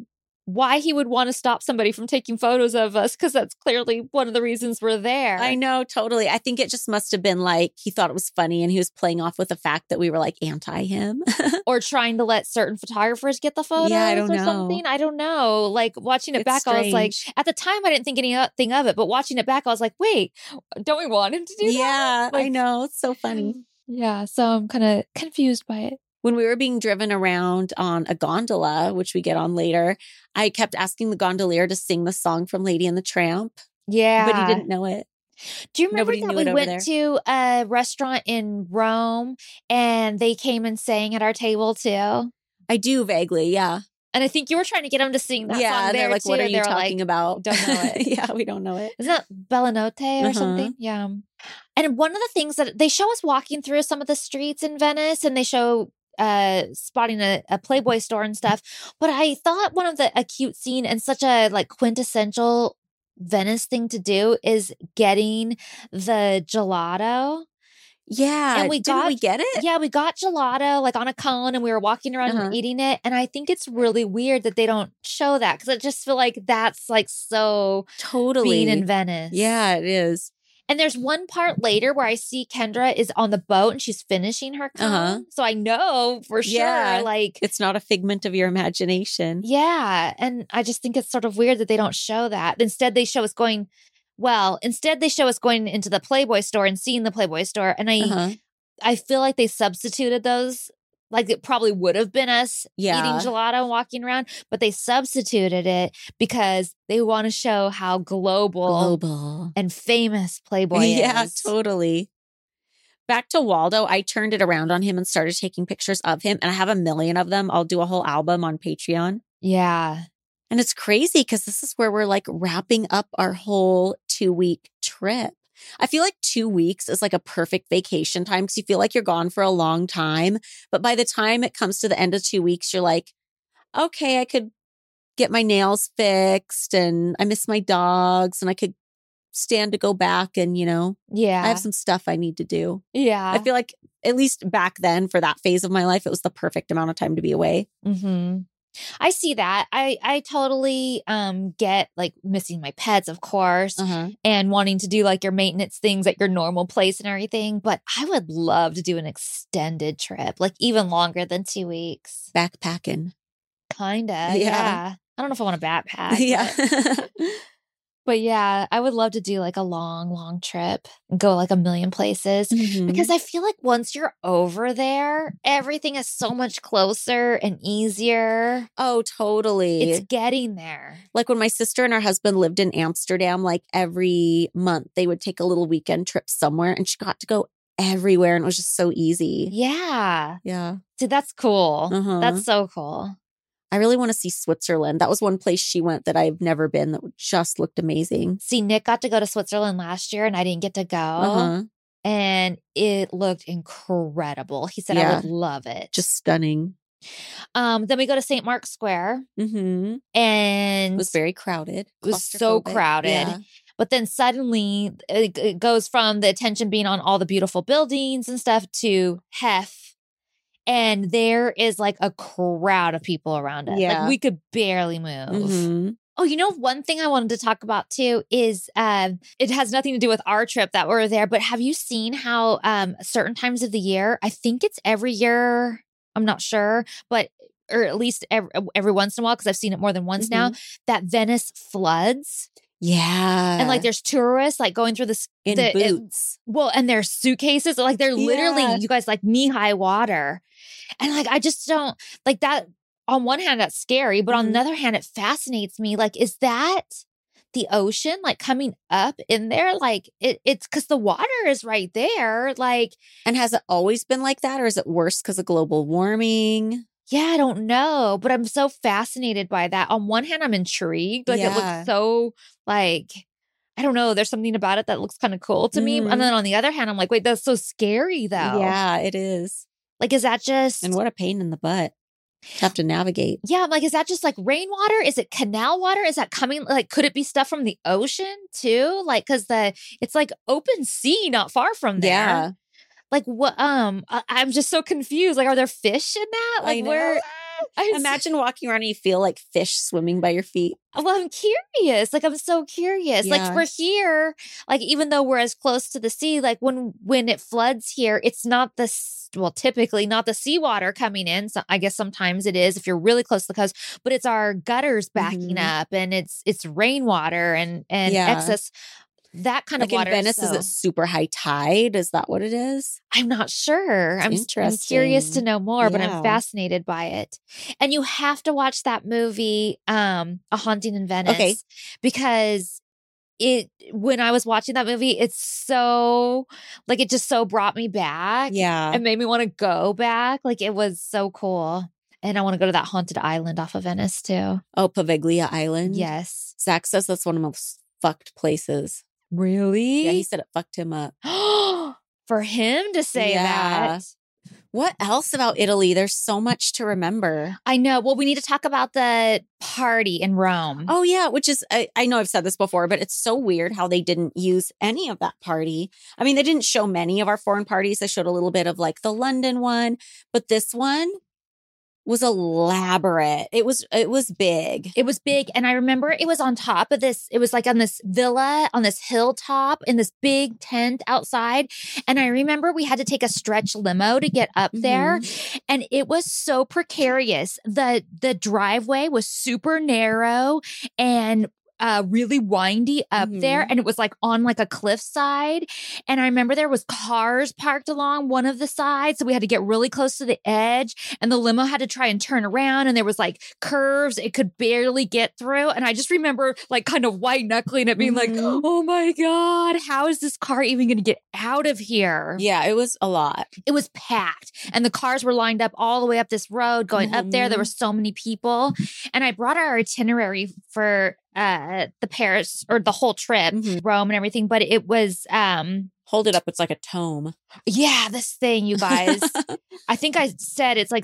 why he would want to stop somebody from taking photos of us, because that's clearly one of the reasons we're there. I know, totally. I think it just must have been like he thought it was funny and he was playing off with the fact that we were like anti him. Or trying to let certain photographers get the photos or something. I don't know. Like watching it back, I was like, at the time I didn't think anything of it, but watching it back, I was like, wait, don't we want him to do that? Yeah, like, I know. It's so funny. Yeah, so I'm kind of confused by it. When we were being driven around on a gondola, which we get on later, I kept asking the gondolier to sing the song from Lady and the Tramp. Yeah. But he didn't know it. Do you remember that we went to a restaurant in Rome and they came and sang at our table too? I do vaguely, yeah. And I think you were trying to get them to sing that song there they're like, too. what are you talking about? Don't know it. Yeah, we don't know it. Isn't that Bellanotte or something? Yeah. And one of the things that they show us walking through some of the streets in Venice and they show spotting a Playboy store and stuff. But I thought one of a cute scene and such a like quintessential Venice thing to do is getting the gelato. Yeah. And didn't we get it? Yeah, we got gelato like on a cone and we were walking around and eating it. And I think it's really weird that they don't show that because I just feel like that's like so totally being in Venice. Yeah, it is. And there's one part later where I see Kendra is on the boat and she's finishing her cone. So I know for sure, like it's not a figment of your imagination. Yeah. And I just think it's sort of weird that they don't show that. Instead, they show us going into the Playboy store and seeing the Playboy store. And I feel like they substituted those. Like it probably would have been us eating gelato and walking around, but they substituted it because they want to show how global and famous Playboy is. Yeah, totally. Back to Waldo, I turned it around on him and started taking pictures of him. And I have a million of them. I'll do a whole album on Patreon. Yeah. And it's crazy because this is where we're like wrapping up our whole 2-week trip. I feel like 2 weeks is like a perfect vacation time because you feel like you're gone for a long time. But by the time it comes to the end of 2 weeks, you're like, okay, I could get my nails fixed and I miss my dogs and I could stand to go back and, I have some stuff I need to do. Yeah. I feel like at least back then for that phase of my life, it was the perfect amount of time to be away. Mm-hmm. I see that. I totally get like missing my pets, of course, and wanting to do like your maintenance things at your normal place and everything. But I would love to do an extended trip, like even longer than 2 weeks. Backpacking. Kinda. Yeah. I don't know if I want to backpack. Yeah. But yeah, I would love to do like a long, long trip and go like a million places because I feel like once you're over there, everything is so much closer and easier. Oh, totally. It's getting there. Like when my sister and her husband lived in Amsterdam, like every month they would take a little weekend trip somewhere and she got to go everywhere and it was just so easy. Yeah. Yeah. See, that's cool. That's so cool. I really want to see Switzerland. That was one place she went that I've never been that just looked amazing. See, Nick got to go to Switzerland last year and I didn't get to go. And it looked incredible. He said I would love it. Just stunning. Then we go to St. Mark's Square. And it was very crowded. It was so crowded. Yeah. But then suddenly it goes from the attention being on all the beautiful buildings and stuff to Hef. And there is like a crowd of people around us. Yeah. Like we could barely move. Oh, you know, one thing I wanted to talk about too is it has nothing to do with our trip that we're there, but have you seen how certain times of the year, I think it's every year, I'm not sure, but or at least every once in a while, because I've seen it more than once now, that Venice floods. Yeah. And like there's tourists like going through in boots. And their suitcases, like they're literally, you guys, like knee-high water. And like, I just don't like that. On one hand, that's scary, but on the other hand, it fascinates me. Like, is that the ocean like coming up in there? Like it's because the water is right there. Like, and has it always been like that, or is it worse because of global warming? Yeah, I don't know, but I'm so fascinated by that. On one hand, I'm intrigued. Like it looks so like, I don't know. There's something about it that looks kind of cool to me. And then on the other hand, I'm like, wait, that's so scary though. Yeah, it is. Like, is that just... And what a pain in the butt. Have to navigate. Yeah, I'm like, is that just like rainwater? Is it canal water? Is that coming? Like, could it be stuff from the ocean too? Like, because it's like open sea not far from there. Yeah. Like what? I'm just so confused. Like, are there fish in that? Like, where? Imagine walking around and you feel like fish swimming by your feet. Well, I'm curious. Like, I'm so curious. Yeah. Like, we're here. Like, even though we're as close to the sea, like when it floods here, it's not typically not the seawater coming in. So I guess sometimes it is if you're really close to the coast, but it's our gutters backing up, and it's rainwater and excess. That kind of water. In Venice, is it super high tide? Is that what it is? I'm not sure. I'm curious to know more, but I'm fascinated by it. And you have to watch that movie, A Haunting in Venice, because when I was watching that movie, it's so like, it just so brought me back. Yeah. It made me want to go back. Like, it was so cool. And I want to go to that haunted island off of Venice too. Oh, Poveglia Island? Yes. Zach says that's one of the most fucked places. Really? Yeah, he said it fucked him up. For him to say that. What else about Italy? There's so much to remember. I know. Well, we need to talk about the party in Rome. Oh, yeah, which is, I know I've said this before, but it's so weird how they didn't use any of that party. I mean, they didn't show many of our foreign parties. They showed a little bit of like the London one, but this one was elaborate. It was big. It was big. And I remember it was on top of this. It was like on this villa, on this hilltop in this big tent outside. And I remember we had to take a stretch limo to get up there. And it was so precarious. The driveway was super narrow and really windy up there, and it was like on like a cliffside. And I remember there was cars parked along one of the sides, so we had to get really close to the edge, and the limo had to try and turn around, and there was like curves it could barely get through. And I just remember like kind of white knuckling it, being like, oh my God, how is this car even going to get out of here? Yeah, it was a lot. It was packed, and the cars were lined up all the way up this road going up there. There were so many people, and I brought our itinerary for the Paris, or the whole trip, Rome and everything, but it was hold it up, it's like a tome. Yeah, this thing, you guys. I think I said it's like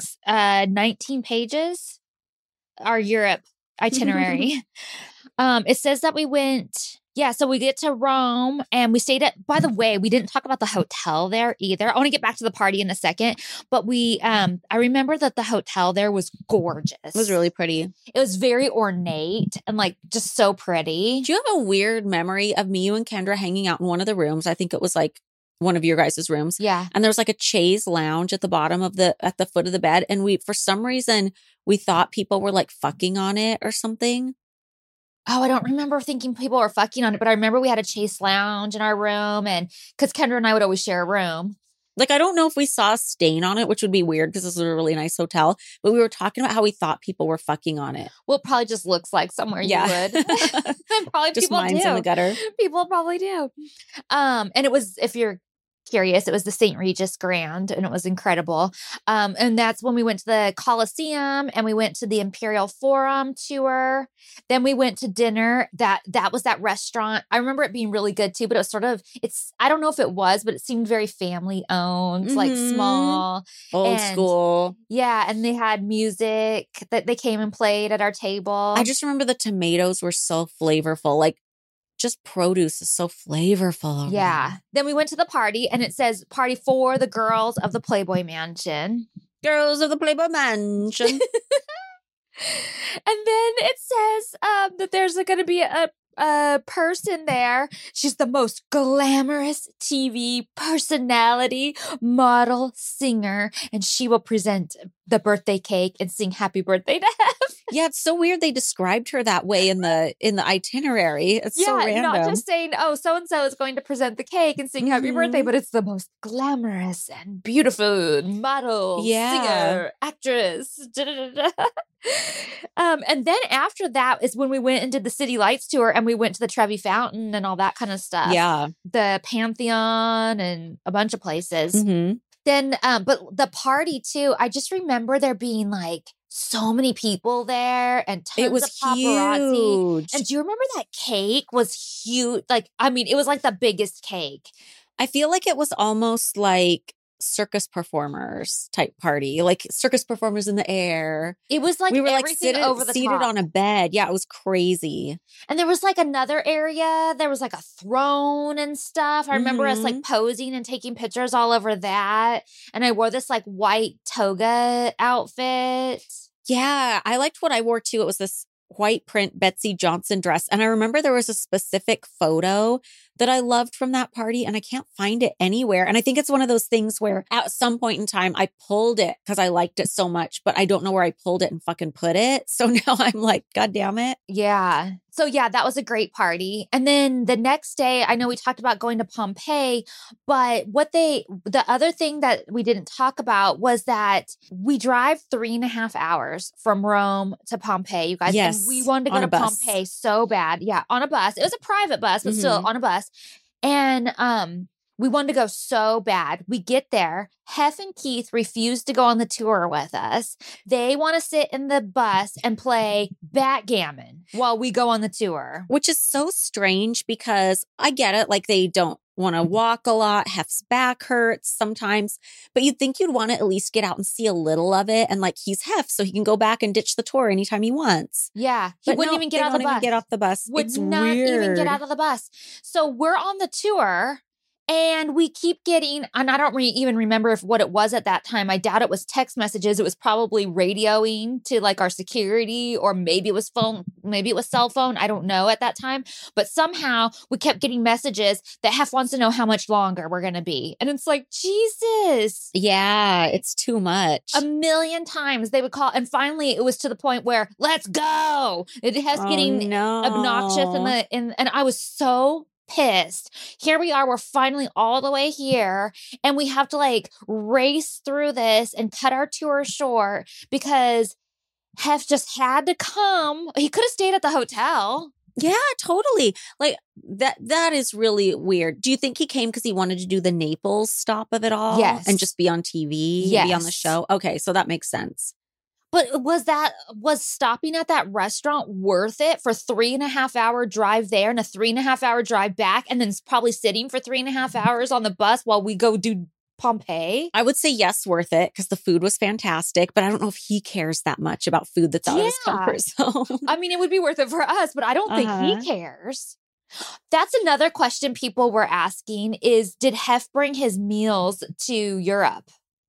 19 pages, our Europe itinerary. It says that we went, so we get to Rome, and we stayed at, by the way, we didn't talk about the hotel there either. I want to get back to the party in a second, but I remember that the hotel there was gorgeous. It was really pretty. It was very ornate and like just so pretty. Do you have a weird memory of me, you and Kendra hanging out in one of the rooms? I think it was like one of your guys' rooms. Yeah. And there was like a chaise lounge at the bottom of at the foot of the bed. And for some reason, we thought people were like fucking on it or something. Oh, I don't remember thinking people were fucking on it, but I remember we had a chaise lounge in our room, and because Kendra and I would always share a room. Like, I don't know if we saw a stain on it, which would be weird because this was a really nice hotel, but we were talking about how we thought people were fucking on it. Well, it probably just looks like somewhere you would. Probably just people mine's do. in the gutter. People probably do. And it was, if you're curious, it was the St. Regis Grand, and it was incredible. And that's when we went to the Colosseum, and we went to the Imperial Forum tour. Then we went to dinner. That was that restaurant. I remember it being really good too, but it was sort of, I don't know if it was, but it seemed very family owned, like small. Old school. Yeah. And they had music that they came and played at our table. I just remember the tomatoes were so flavorful. Like, just produce is so flavorful. Yeah. Then we went to the party, and it says party for the girls of the Playboy Mansion. Girls of the Playboy Mansion. And then it says that there's going to be a person there. She's the most glamorous TV personality, model, singer, and she will present the birthday cake and sing happy birthday to Hef. Yeah, it's so weird they described her that way in the itinerary. It's so random. Not just saying, oh, so-and-so is going to present the cake and sing happy birthday, but it's the most glamorous and beautiful model, singer, actress. And then after that is when we went and did the City Lights tour and we went to the Trevi Fountain and all that kind of stuff. Yeah. The Pantheon and a bunch of places. Mm-hmm. Then, but the party too, I just remember there being like so many people there and tons of paparazzi. Huge. And do you remember that cake was huge? Like, I mean, it was like the biggest cake. I feel like it was almost like circus performers type party, like circus performers in the air. It was like we were everything like over the seated top. on a bed. Yeah, it was crazy. And there was like another area. There was like a throne and stuff. I remember us like posing and taking pictures all over that. And I wore this like white toga outfit. Yeah, I liked what I wore too. It was this white print Betsy Johnson dress. And I remember there was a specific photo that I loved from that party and I can't find it anywhere. And I think it's one of those things where at some point in time I pulled it because I liked it so much, but I don't know where I pulled it and fucking put it. So now I'm like, God damn it. Yeah. So yeah, that was a great party. And then the next day, I know we talked about going to Pompeii, but the other thing that we didn't talk about was that we drive 3.5 hours from Rome to Pompeii, you guys. Yes. And we wanted to go to Pompeii so bad. Yeah. On a bus. It was a private bus, but still on a bus. And, we wanted to go so bad. We get there. Hef and Keith refuse to go on the tour with us. They want to sit in the bus and play backgammon while we go on the tour. Which is so strange because I get it. Like they don't want to walk a lot. Hef's back hurts sometimes, but you'd think you'd want to at least get out and see a little of it. And like he's Hef, so he can go back and ditch the tour anytime he wants. Yeah. He wouldn't even get out of the bus. Get off the bus. Would not even get out of the bus. So we're on the tour. And we keep getting, and I don't even remember what it was at that time. I doubt it was text messages. It was probably radioing to like our security, or maybe it was phone, maybe it was cell phone. I don't know at that time. But somehow we kept getting messages that Hef wants to know how much longer we're going to be. And it's like, Jesus. Yeah, it's too much. A million times they would call. And finally it was to the point where, let's go. It has getting obnoxious and I was so pissed. Here we are. We're finally all the way here. And we have to like race through this and cut our tour short because Hef just had to come. He could have stayed at the hotel. Yeah, totally. Like that is really weird. Do you think he came because he wanted to do the Naples stop of it all? Yes. And just be on TV? Yes. Be on the show? Okay, so that makes sense. But was stopping at that restaurant worth it for 3.5 hour drive there and a 3.5 hour drive back, and then probably sitting for 3.5 hours on the bus while we go do Pompeii? I would say yes, worth it because the food was fantastic, but I don't know if he cares that much about food that's out of his comfort zone. I mean, it would be worth it for us, but I don't think he cares. That's another question people were asking is, did Hef bring his meals to Europe?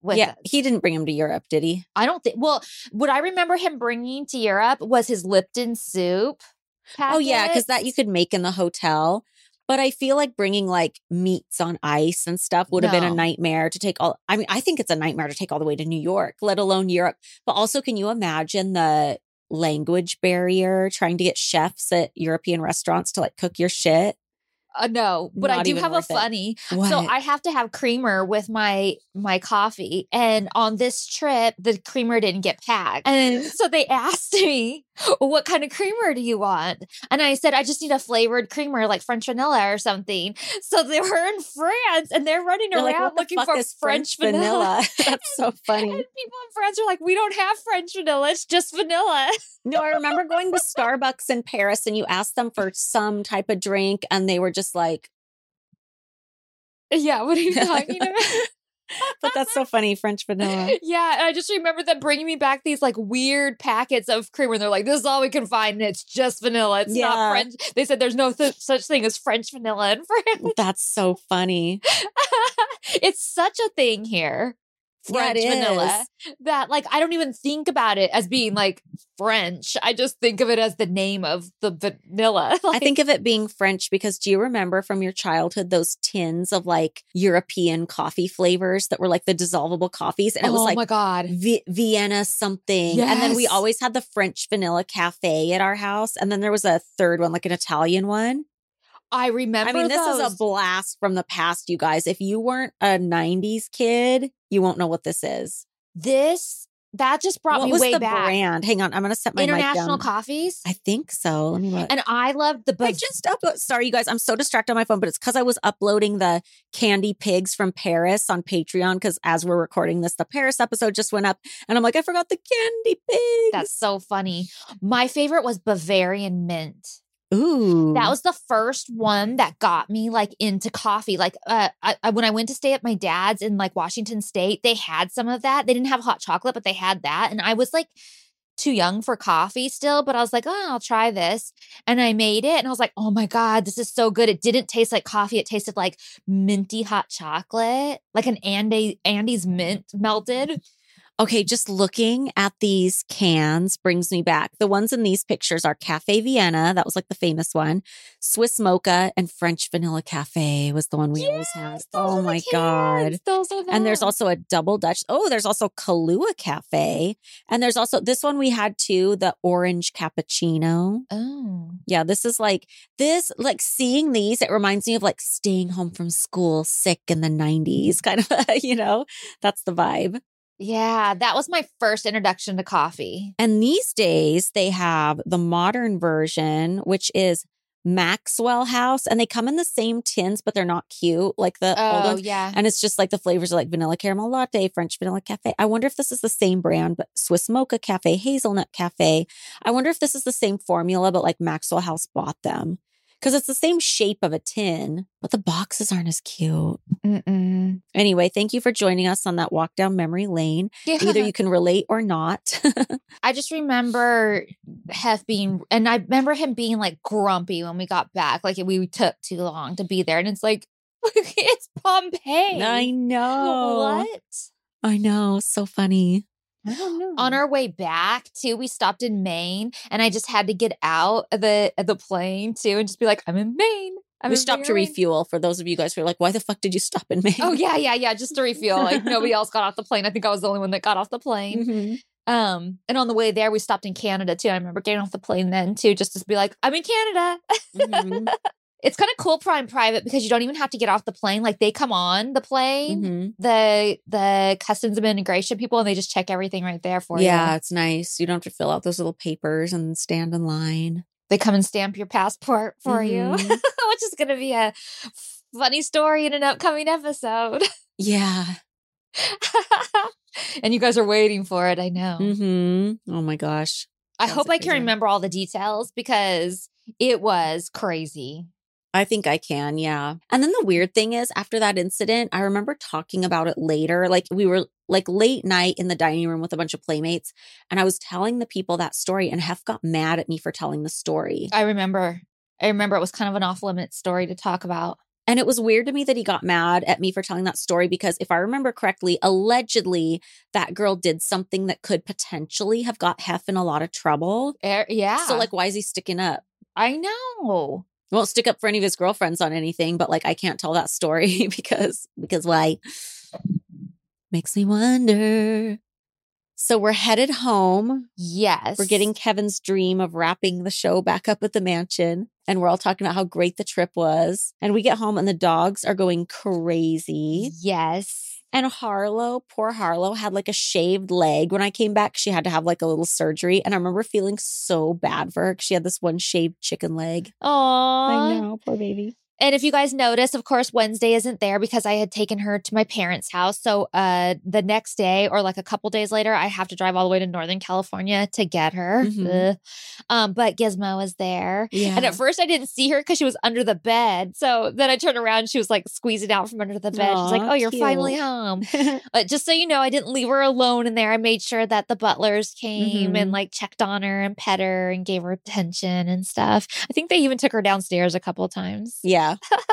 He didn't bring him to Europe, did he? I don't think. Well, what I remember him bringing to Europe was his Lipton soup packets. Oh, yeah, because that you could make in the hotel. But I feel like bringing like meats on ice and stuff would have been a nightmare to take all. I mean, I think it's a nightmare to take all the way to New York, let alone Europe. But also, can you imagine the language barrier trying to get chefs at European restaurants to like cook your shit? No, but I do have a funny. So I have to have creamer with my coffee. And on this trip, the creamer didn't get packed. And so they asked me, well, what kind of creamer do you want? And I said, I just need a flavored creamer like French vanilla or something. So they were in France and they're running around looking for French vanilla. That's so funny. And people in France are like, we don't have French vanilla. It's just vanilla. No, I remember going to Starbucks in Paris and you asked them for some type of drink and they were just like, yeah, what are you talking about? But that's so funny, French vanilla. Yeah, and I just remember them bringing me back these like weird packets of creamer. And they're like, this is all we can find, and it's just vanilla. It's not French. They said there's no such thing as French vanilla in France. That's so funny. It's such a thing here. French it vanilla that like I don't even think about it as being like French. I just think of it as the name of the vanilla. I think of it being French because do you remember from your childhood those tins of like European coffee flavors that were like the dissolvable coffees? And it was oh like my God. Vienna something. And then we Yes. always had the French vanilla cafe at our house. And then there was a third one, like an Italian one. I remember I mean, this those. is a blast from the past, you guys. If you weren't a 90s kid, you won't know what this is. That just brought What me was way the back. brand? Hang on, I'm going to set my mic International down. Coffees. I think so. Let me look. And I loved the I just upload. Sorry, you guys. I'm so distracted on my phone, but it's because I was uploading the Candy Pigs from Paris on Patreon. Because as we're recording this, the Paris episode just went up, and I'm like, I forgot the Candy Pigs. That's so funny. My favorite was Bavarian Mint. Ooh, That was the first one that got me like into coffee. Like when I went to stay at my dad's in like Washington State, they had some of that. They didn't have hot chocolate, but they had that. And I was like too young for coffee still, but I was like, oh, I'll try this. And I made it and I was like, oh my God, this is so good. It didn't taste like coffee. It tasted like minty hot chocolate, like an Andes mint melted. Okay, just looking at these cans brings me back. The ones in these pictures are Cafe Vienna. That was like the famous one. Swiss Mocha and French Vanilla Cafe was the one we always had. Those Oh are the my cans. God. Those are And there's them. also a double Dutch. Oh, there's also Kahlua Cafe. And there's also this one we had too, the orange cappuccino. Oh. Yeah, this is like seeing these, it reminds me of like staying home from school sick in the 90s, kind of, that's the vibe. Yeah, that was my first introduction to coffee. And these days they have the modern version, which is Maxwell House, and they come in the same tins, but they're not cute like the old Oh, ones. yeah. And it's just like the flavors are like vanilla caramel latte, French vanilla cafe. I wonder if this is the same brand, but Swiss Mocha Cafe, Hazelnut Cafe. I wonder if this is the same formula, but like Maxwell House bought them. Because it's the same shape of a tin, but the boxes aren't as cute. Mm-mm. Anyway, thank you for joining us on that walk down memory lane. Yeah. Either you can relate or not. I just remember Hef being, and I remember him being like grumpy when we got back. Like we took too long to be there. And it's like, it's Pompeii. I know. What? I know. So funny. I don't know. On our way back too, we stopped in Maine, and I just had to get out of the plane too, and just be like, "I'm in Maine." We stopped to refuel. For those of you guys who are like, "Why the fuck did you stop in Maine?" Oh yeah, just to refuel. Like nobody else got off the plane. I think I was the only one that got off the plane. Mhm. And on the way there, we stopped in Canada too. I remember getting off the plane then too, just to be like, "I'm in Canada." Mhm. It's kind of cool Prime Private because you don't even have to get off the plane. Like they come on the plane, Mhm. the customs and immigration people, and they just check everything right there for you. Yeah, it's nice. You don't have to fill out those little papers and stand in line. They come and stamp your passport for you, Mhm. which is going to be a funny story in an upcoming episode. Yeah. And you guys are waiting for it. I know. Mm-hmm. Oh my gosh. I Sounds hope I can amazing. remember all the details because it was crazy. I think I can, yeah. And then the weird thing is, after that incident, I remember talking about it later. Like we were like late night in the dining room with a bunch of playmates, and I was telling the people that story, and Hef got mad at me for telling the story. I remember it was kind of an off-limits story to talk about. And it was weird to me that he got mad at me for telling that story because if I remember correctly, allegedly that girl did something that could potentially have got Hef in a lot of trouble. Yeah. So like, why is he sticking up? I know. Won't stick up for any of his girlfriends on anything, but like I can't tell that story because why? Makes me wonder. So we're headed home. Yes. We're getting Kevin's dream of wrapping the show back up at the mansion. And we're all talking about how great the trip was. And we get home and the dogs are going crazy. Yes. And poor Harlow had like a shaved leg. When I came back, she had to have like a little surgery. And I remember feeling so bad for her because she had this one shaved chicken leg. Aww. I know, poor baby. And if you guys notice, of course, Wednesday isn't there because I had taken her to my parents' house. So the next day or like a couple days later, I have to drive all the way to Northern California to get her. Mhm. But Gizmo was there. Yeah. And at first I didn't see her because she was under the bed. So then I turned around and she was like squeezing out from under the bed. She's like, Aw, oh, you're cute. finally home. But just so you know, I didn't leave her alone in there. I made sure that the butlers came Mhm. and like checked on her and pet her and gave her attention and stuff. I think they even took her downstairs a couple of times. Yeah.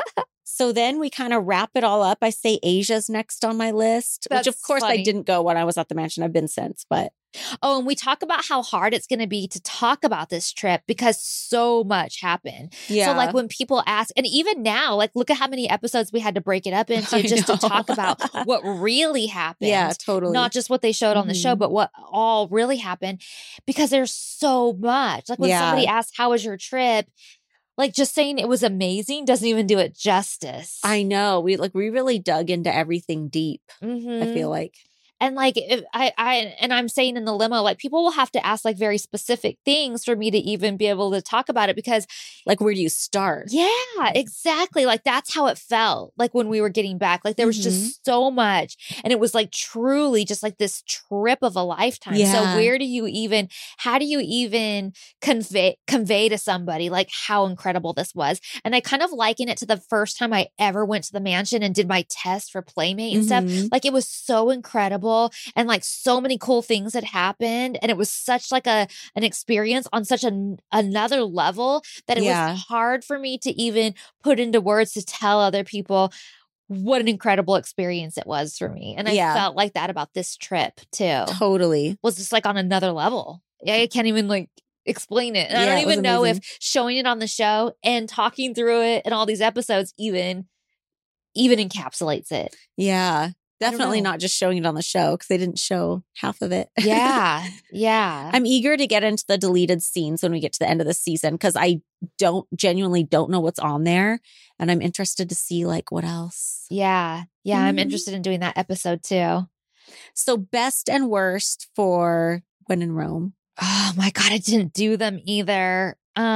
So then we kind of wrap it all up. I say Asia's next on my list, which of That's course I funny. didn't go when I was at the mansion. I've been since, but Oh, and we talk about how hard it's going to be to talk about this trip because so much happened. yeah. So like when people ask, and even now, like look at how many episodes we had to break it up into I just to know. talk about what really happened. Yeah, totally. Not just what they showed on the show, Mhm. but what all really happened because there's so much. Like when Yeah. somebody asks, how was your trip? Like just saying it was amazing doesn't even do it justice. I know. We really dug into everything deep, Mhm. I feel like. And like if I'm saying in the limo, like people will have to ask like very specific things for me to even be able to talk about it because Like, where do you start? yeah, exactly. Like that's how it felt like when we were getting back. Like there was Mhm. just so much. And it was like truly just like this trip of a lifetime. Yeah. So how do you even convey to somebody like how incredible this was? And I kind of liken it to the first time I ever went to the mansion and did my test for Playmate and stuff. Mhm. Like it was so incredible and like so many cool things had happened. And it was such like an experience on such another level that it Yeah. was hard for me to even put into words to tell other people what an incredible experience it was for me. And I Yeah. felt like that about this trip too. Totally. Was just like on another level. I can't even like explain it. And I Yeah, don't it was even know if amazing. showing it on the show and talking through it and all these episodes even encapsulates it. Yeah. don't Definitely know. not just showing it on the show because they didn't show half of it. Yeah. Yeah. I'm eager to get into the deleted scenes when we get to the end of the season because I genuinely don't know what's on there. And I'm interested to see like what else. Yeah. Yeah. I'm Mhm. interested in doing that episode too. So best and worst for When in Rome. Oh my God, I didn't do them either.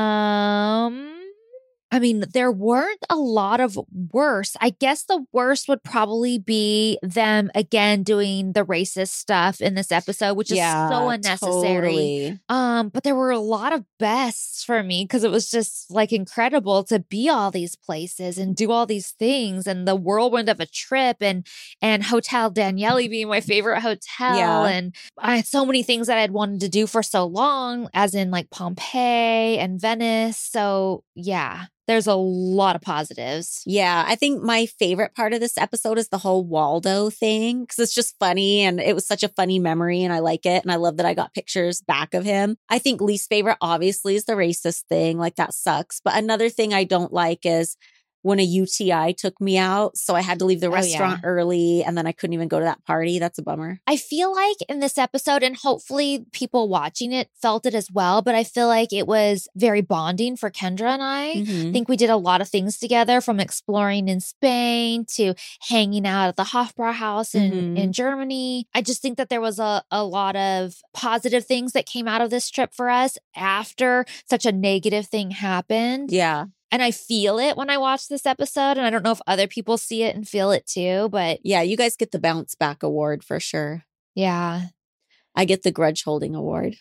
I mean, there weren't a lot of worse. I guess the worst would probably be them again doing the racist stuff in this episode, which is so unnecessary. Totally. But there were a lot of bests for me because it was just like incredible to be all these places and do all these things and the whirlwind of a trip and Hotel Daniele being my favorite hotel. Yeah. And I had so many things that I'd wanted to do for so long, as in like Pompeii and Venice. So yeah, there's a lot of positives. Yeah, I think my favorite part of this episode is the whole Waldo thing because it's just funny and it was such a funny memory and I like it. And I love that I got pictures back of him. I think least favorite, obviously, is the racist thing. Like that sucks. But another thing I don't like is when a UTI took me out. So I had to leave the restaurant early and then I couldn't even go to that party. That's a bummer. I feel like in this episode, and hopefully people watching it felt it as well, but I feel like it was very bonding for Kendra and I. Mhm. I think we did a lot of things together, from exploring in Spain to hanging out at the Hofbrauhaus in Germany. I just think that there was a lot of positive things that came out of this trip for us after such a negative thing happened. Yeah. And I feel it when I watch this episode. And I don't know if other people see it and feel it too, but Yeah, you guys get the bounce back award for sure. yeah. I get the grudge holding award.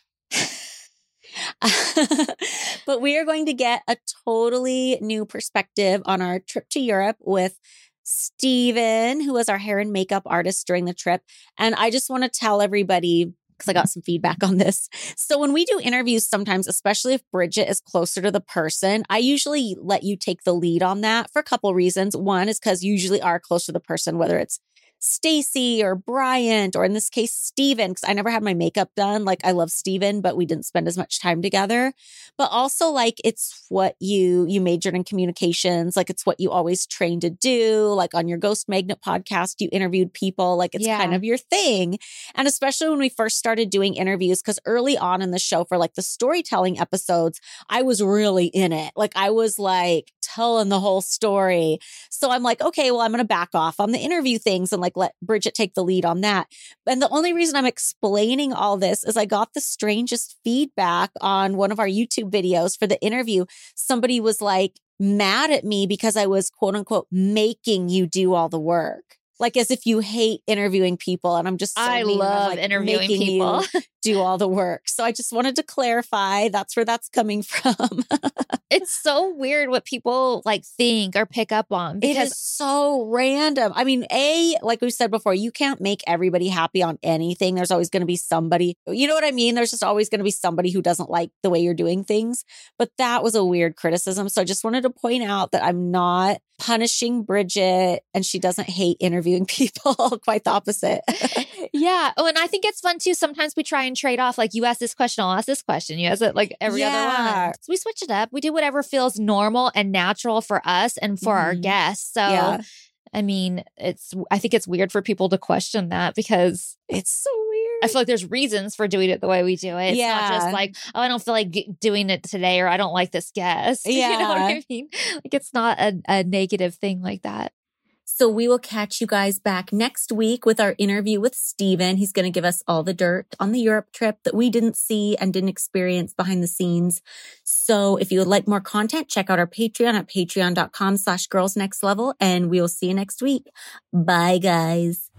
But we are going to get a totally new perspective on our trip to Europe with Steven, who was our hair and makeup artist during the trip. And I just want to tell everybody, because I got some feedback on this. So when we do interviews, sometimes, especially if Bridget is closer to the person, I usually let you take the lead on that for a couple reasons. One is because you usually are close to the person, whether it's Stacy or Bryant, or in this case, Steven, because I never had my makeup done. Like I love Steven, but we didn't spend as much time together. But also like it's what you majored in communications. Like it's what you always trained to do. Like on your Ghost Magnet podcast, you interviewed people. Like it's kind of your thing. And especially when we first started doing interviews, because early on in the show for like the storytelling episodes, I was really in it. Like I was like telling the whole story. So I'm like, okay, well, I'm going to back off on the interview things and like let Bridget take the lead on that. And the only reason I'm explaining all this is I got the strangest feedback on one of our YouTube videos for the interview. Somebody was like mad at me because I was quote unquote making you do all the work. Like as if you hate interviewing people. And I'm just so I mean. love I'm, like, interviewing making people. you do all the work. So I just wanted to clarify that's where that's coming from. It's so weird what people like think or pick up on It because is so random. I mean, like we said before, you can't make everybody happy on anything. There's always going to be somebody, you know what I mean? There's just always going to be somebody who doesn't like the way you're doing things. But that was a weird criticism. So I just wanted to point out that I'm not punishing Bridget and she doesn't hate interviewing people. Quite the opposite. yeah. Oh, and I think it's fun too. Sometimes we try and trade off. Like you ask this question, I'll ask this question. You ask it like every other one. So we switch it up. We do whatever feels normal and natural for us and for our guests. So, I mean, I think it's weird for people to question that because it's so weird. I feel like there's reasons for doing it the way we do it. It's not just like, oh, I don't feel like doing it today or I don't like this guest. Yeah. You know what I mean? Like it's not a negative thing like that. So we will catch you guys back next week with our interview with Steven. He's going to give us all the dirt on the Europe trip that we didn't see and didn't experience behind the scenes. So if you would like more content, check out our Patreon at patreon.com/girlsnextlevel, and we will see you next week. Bye, guys.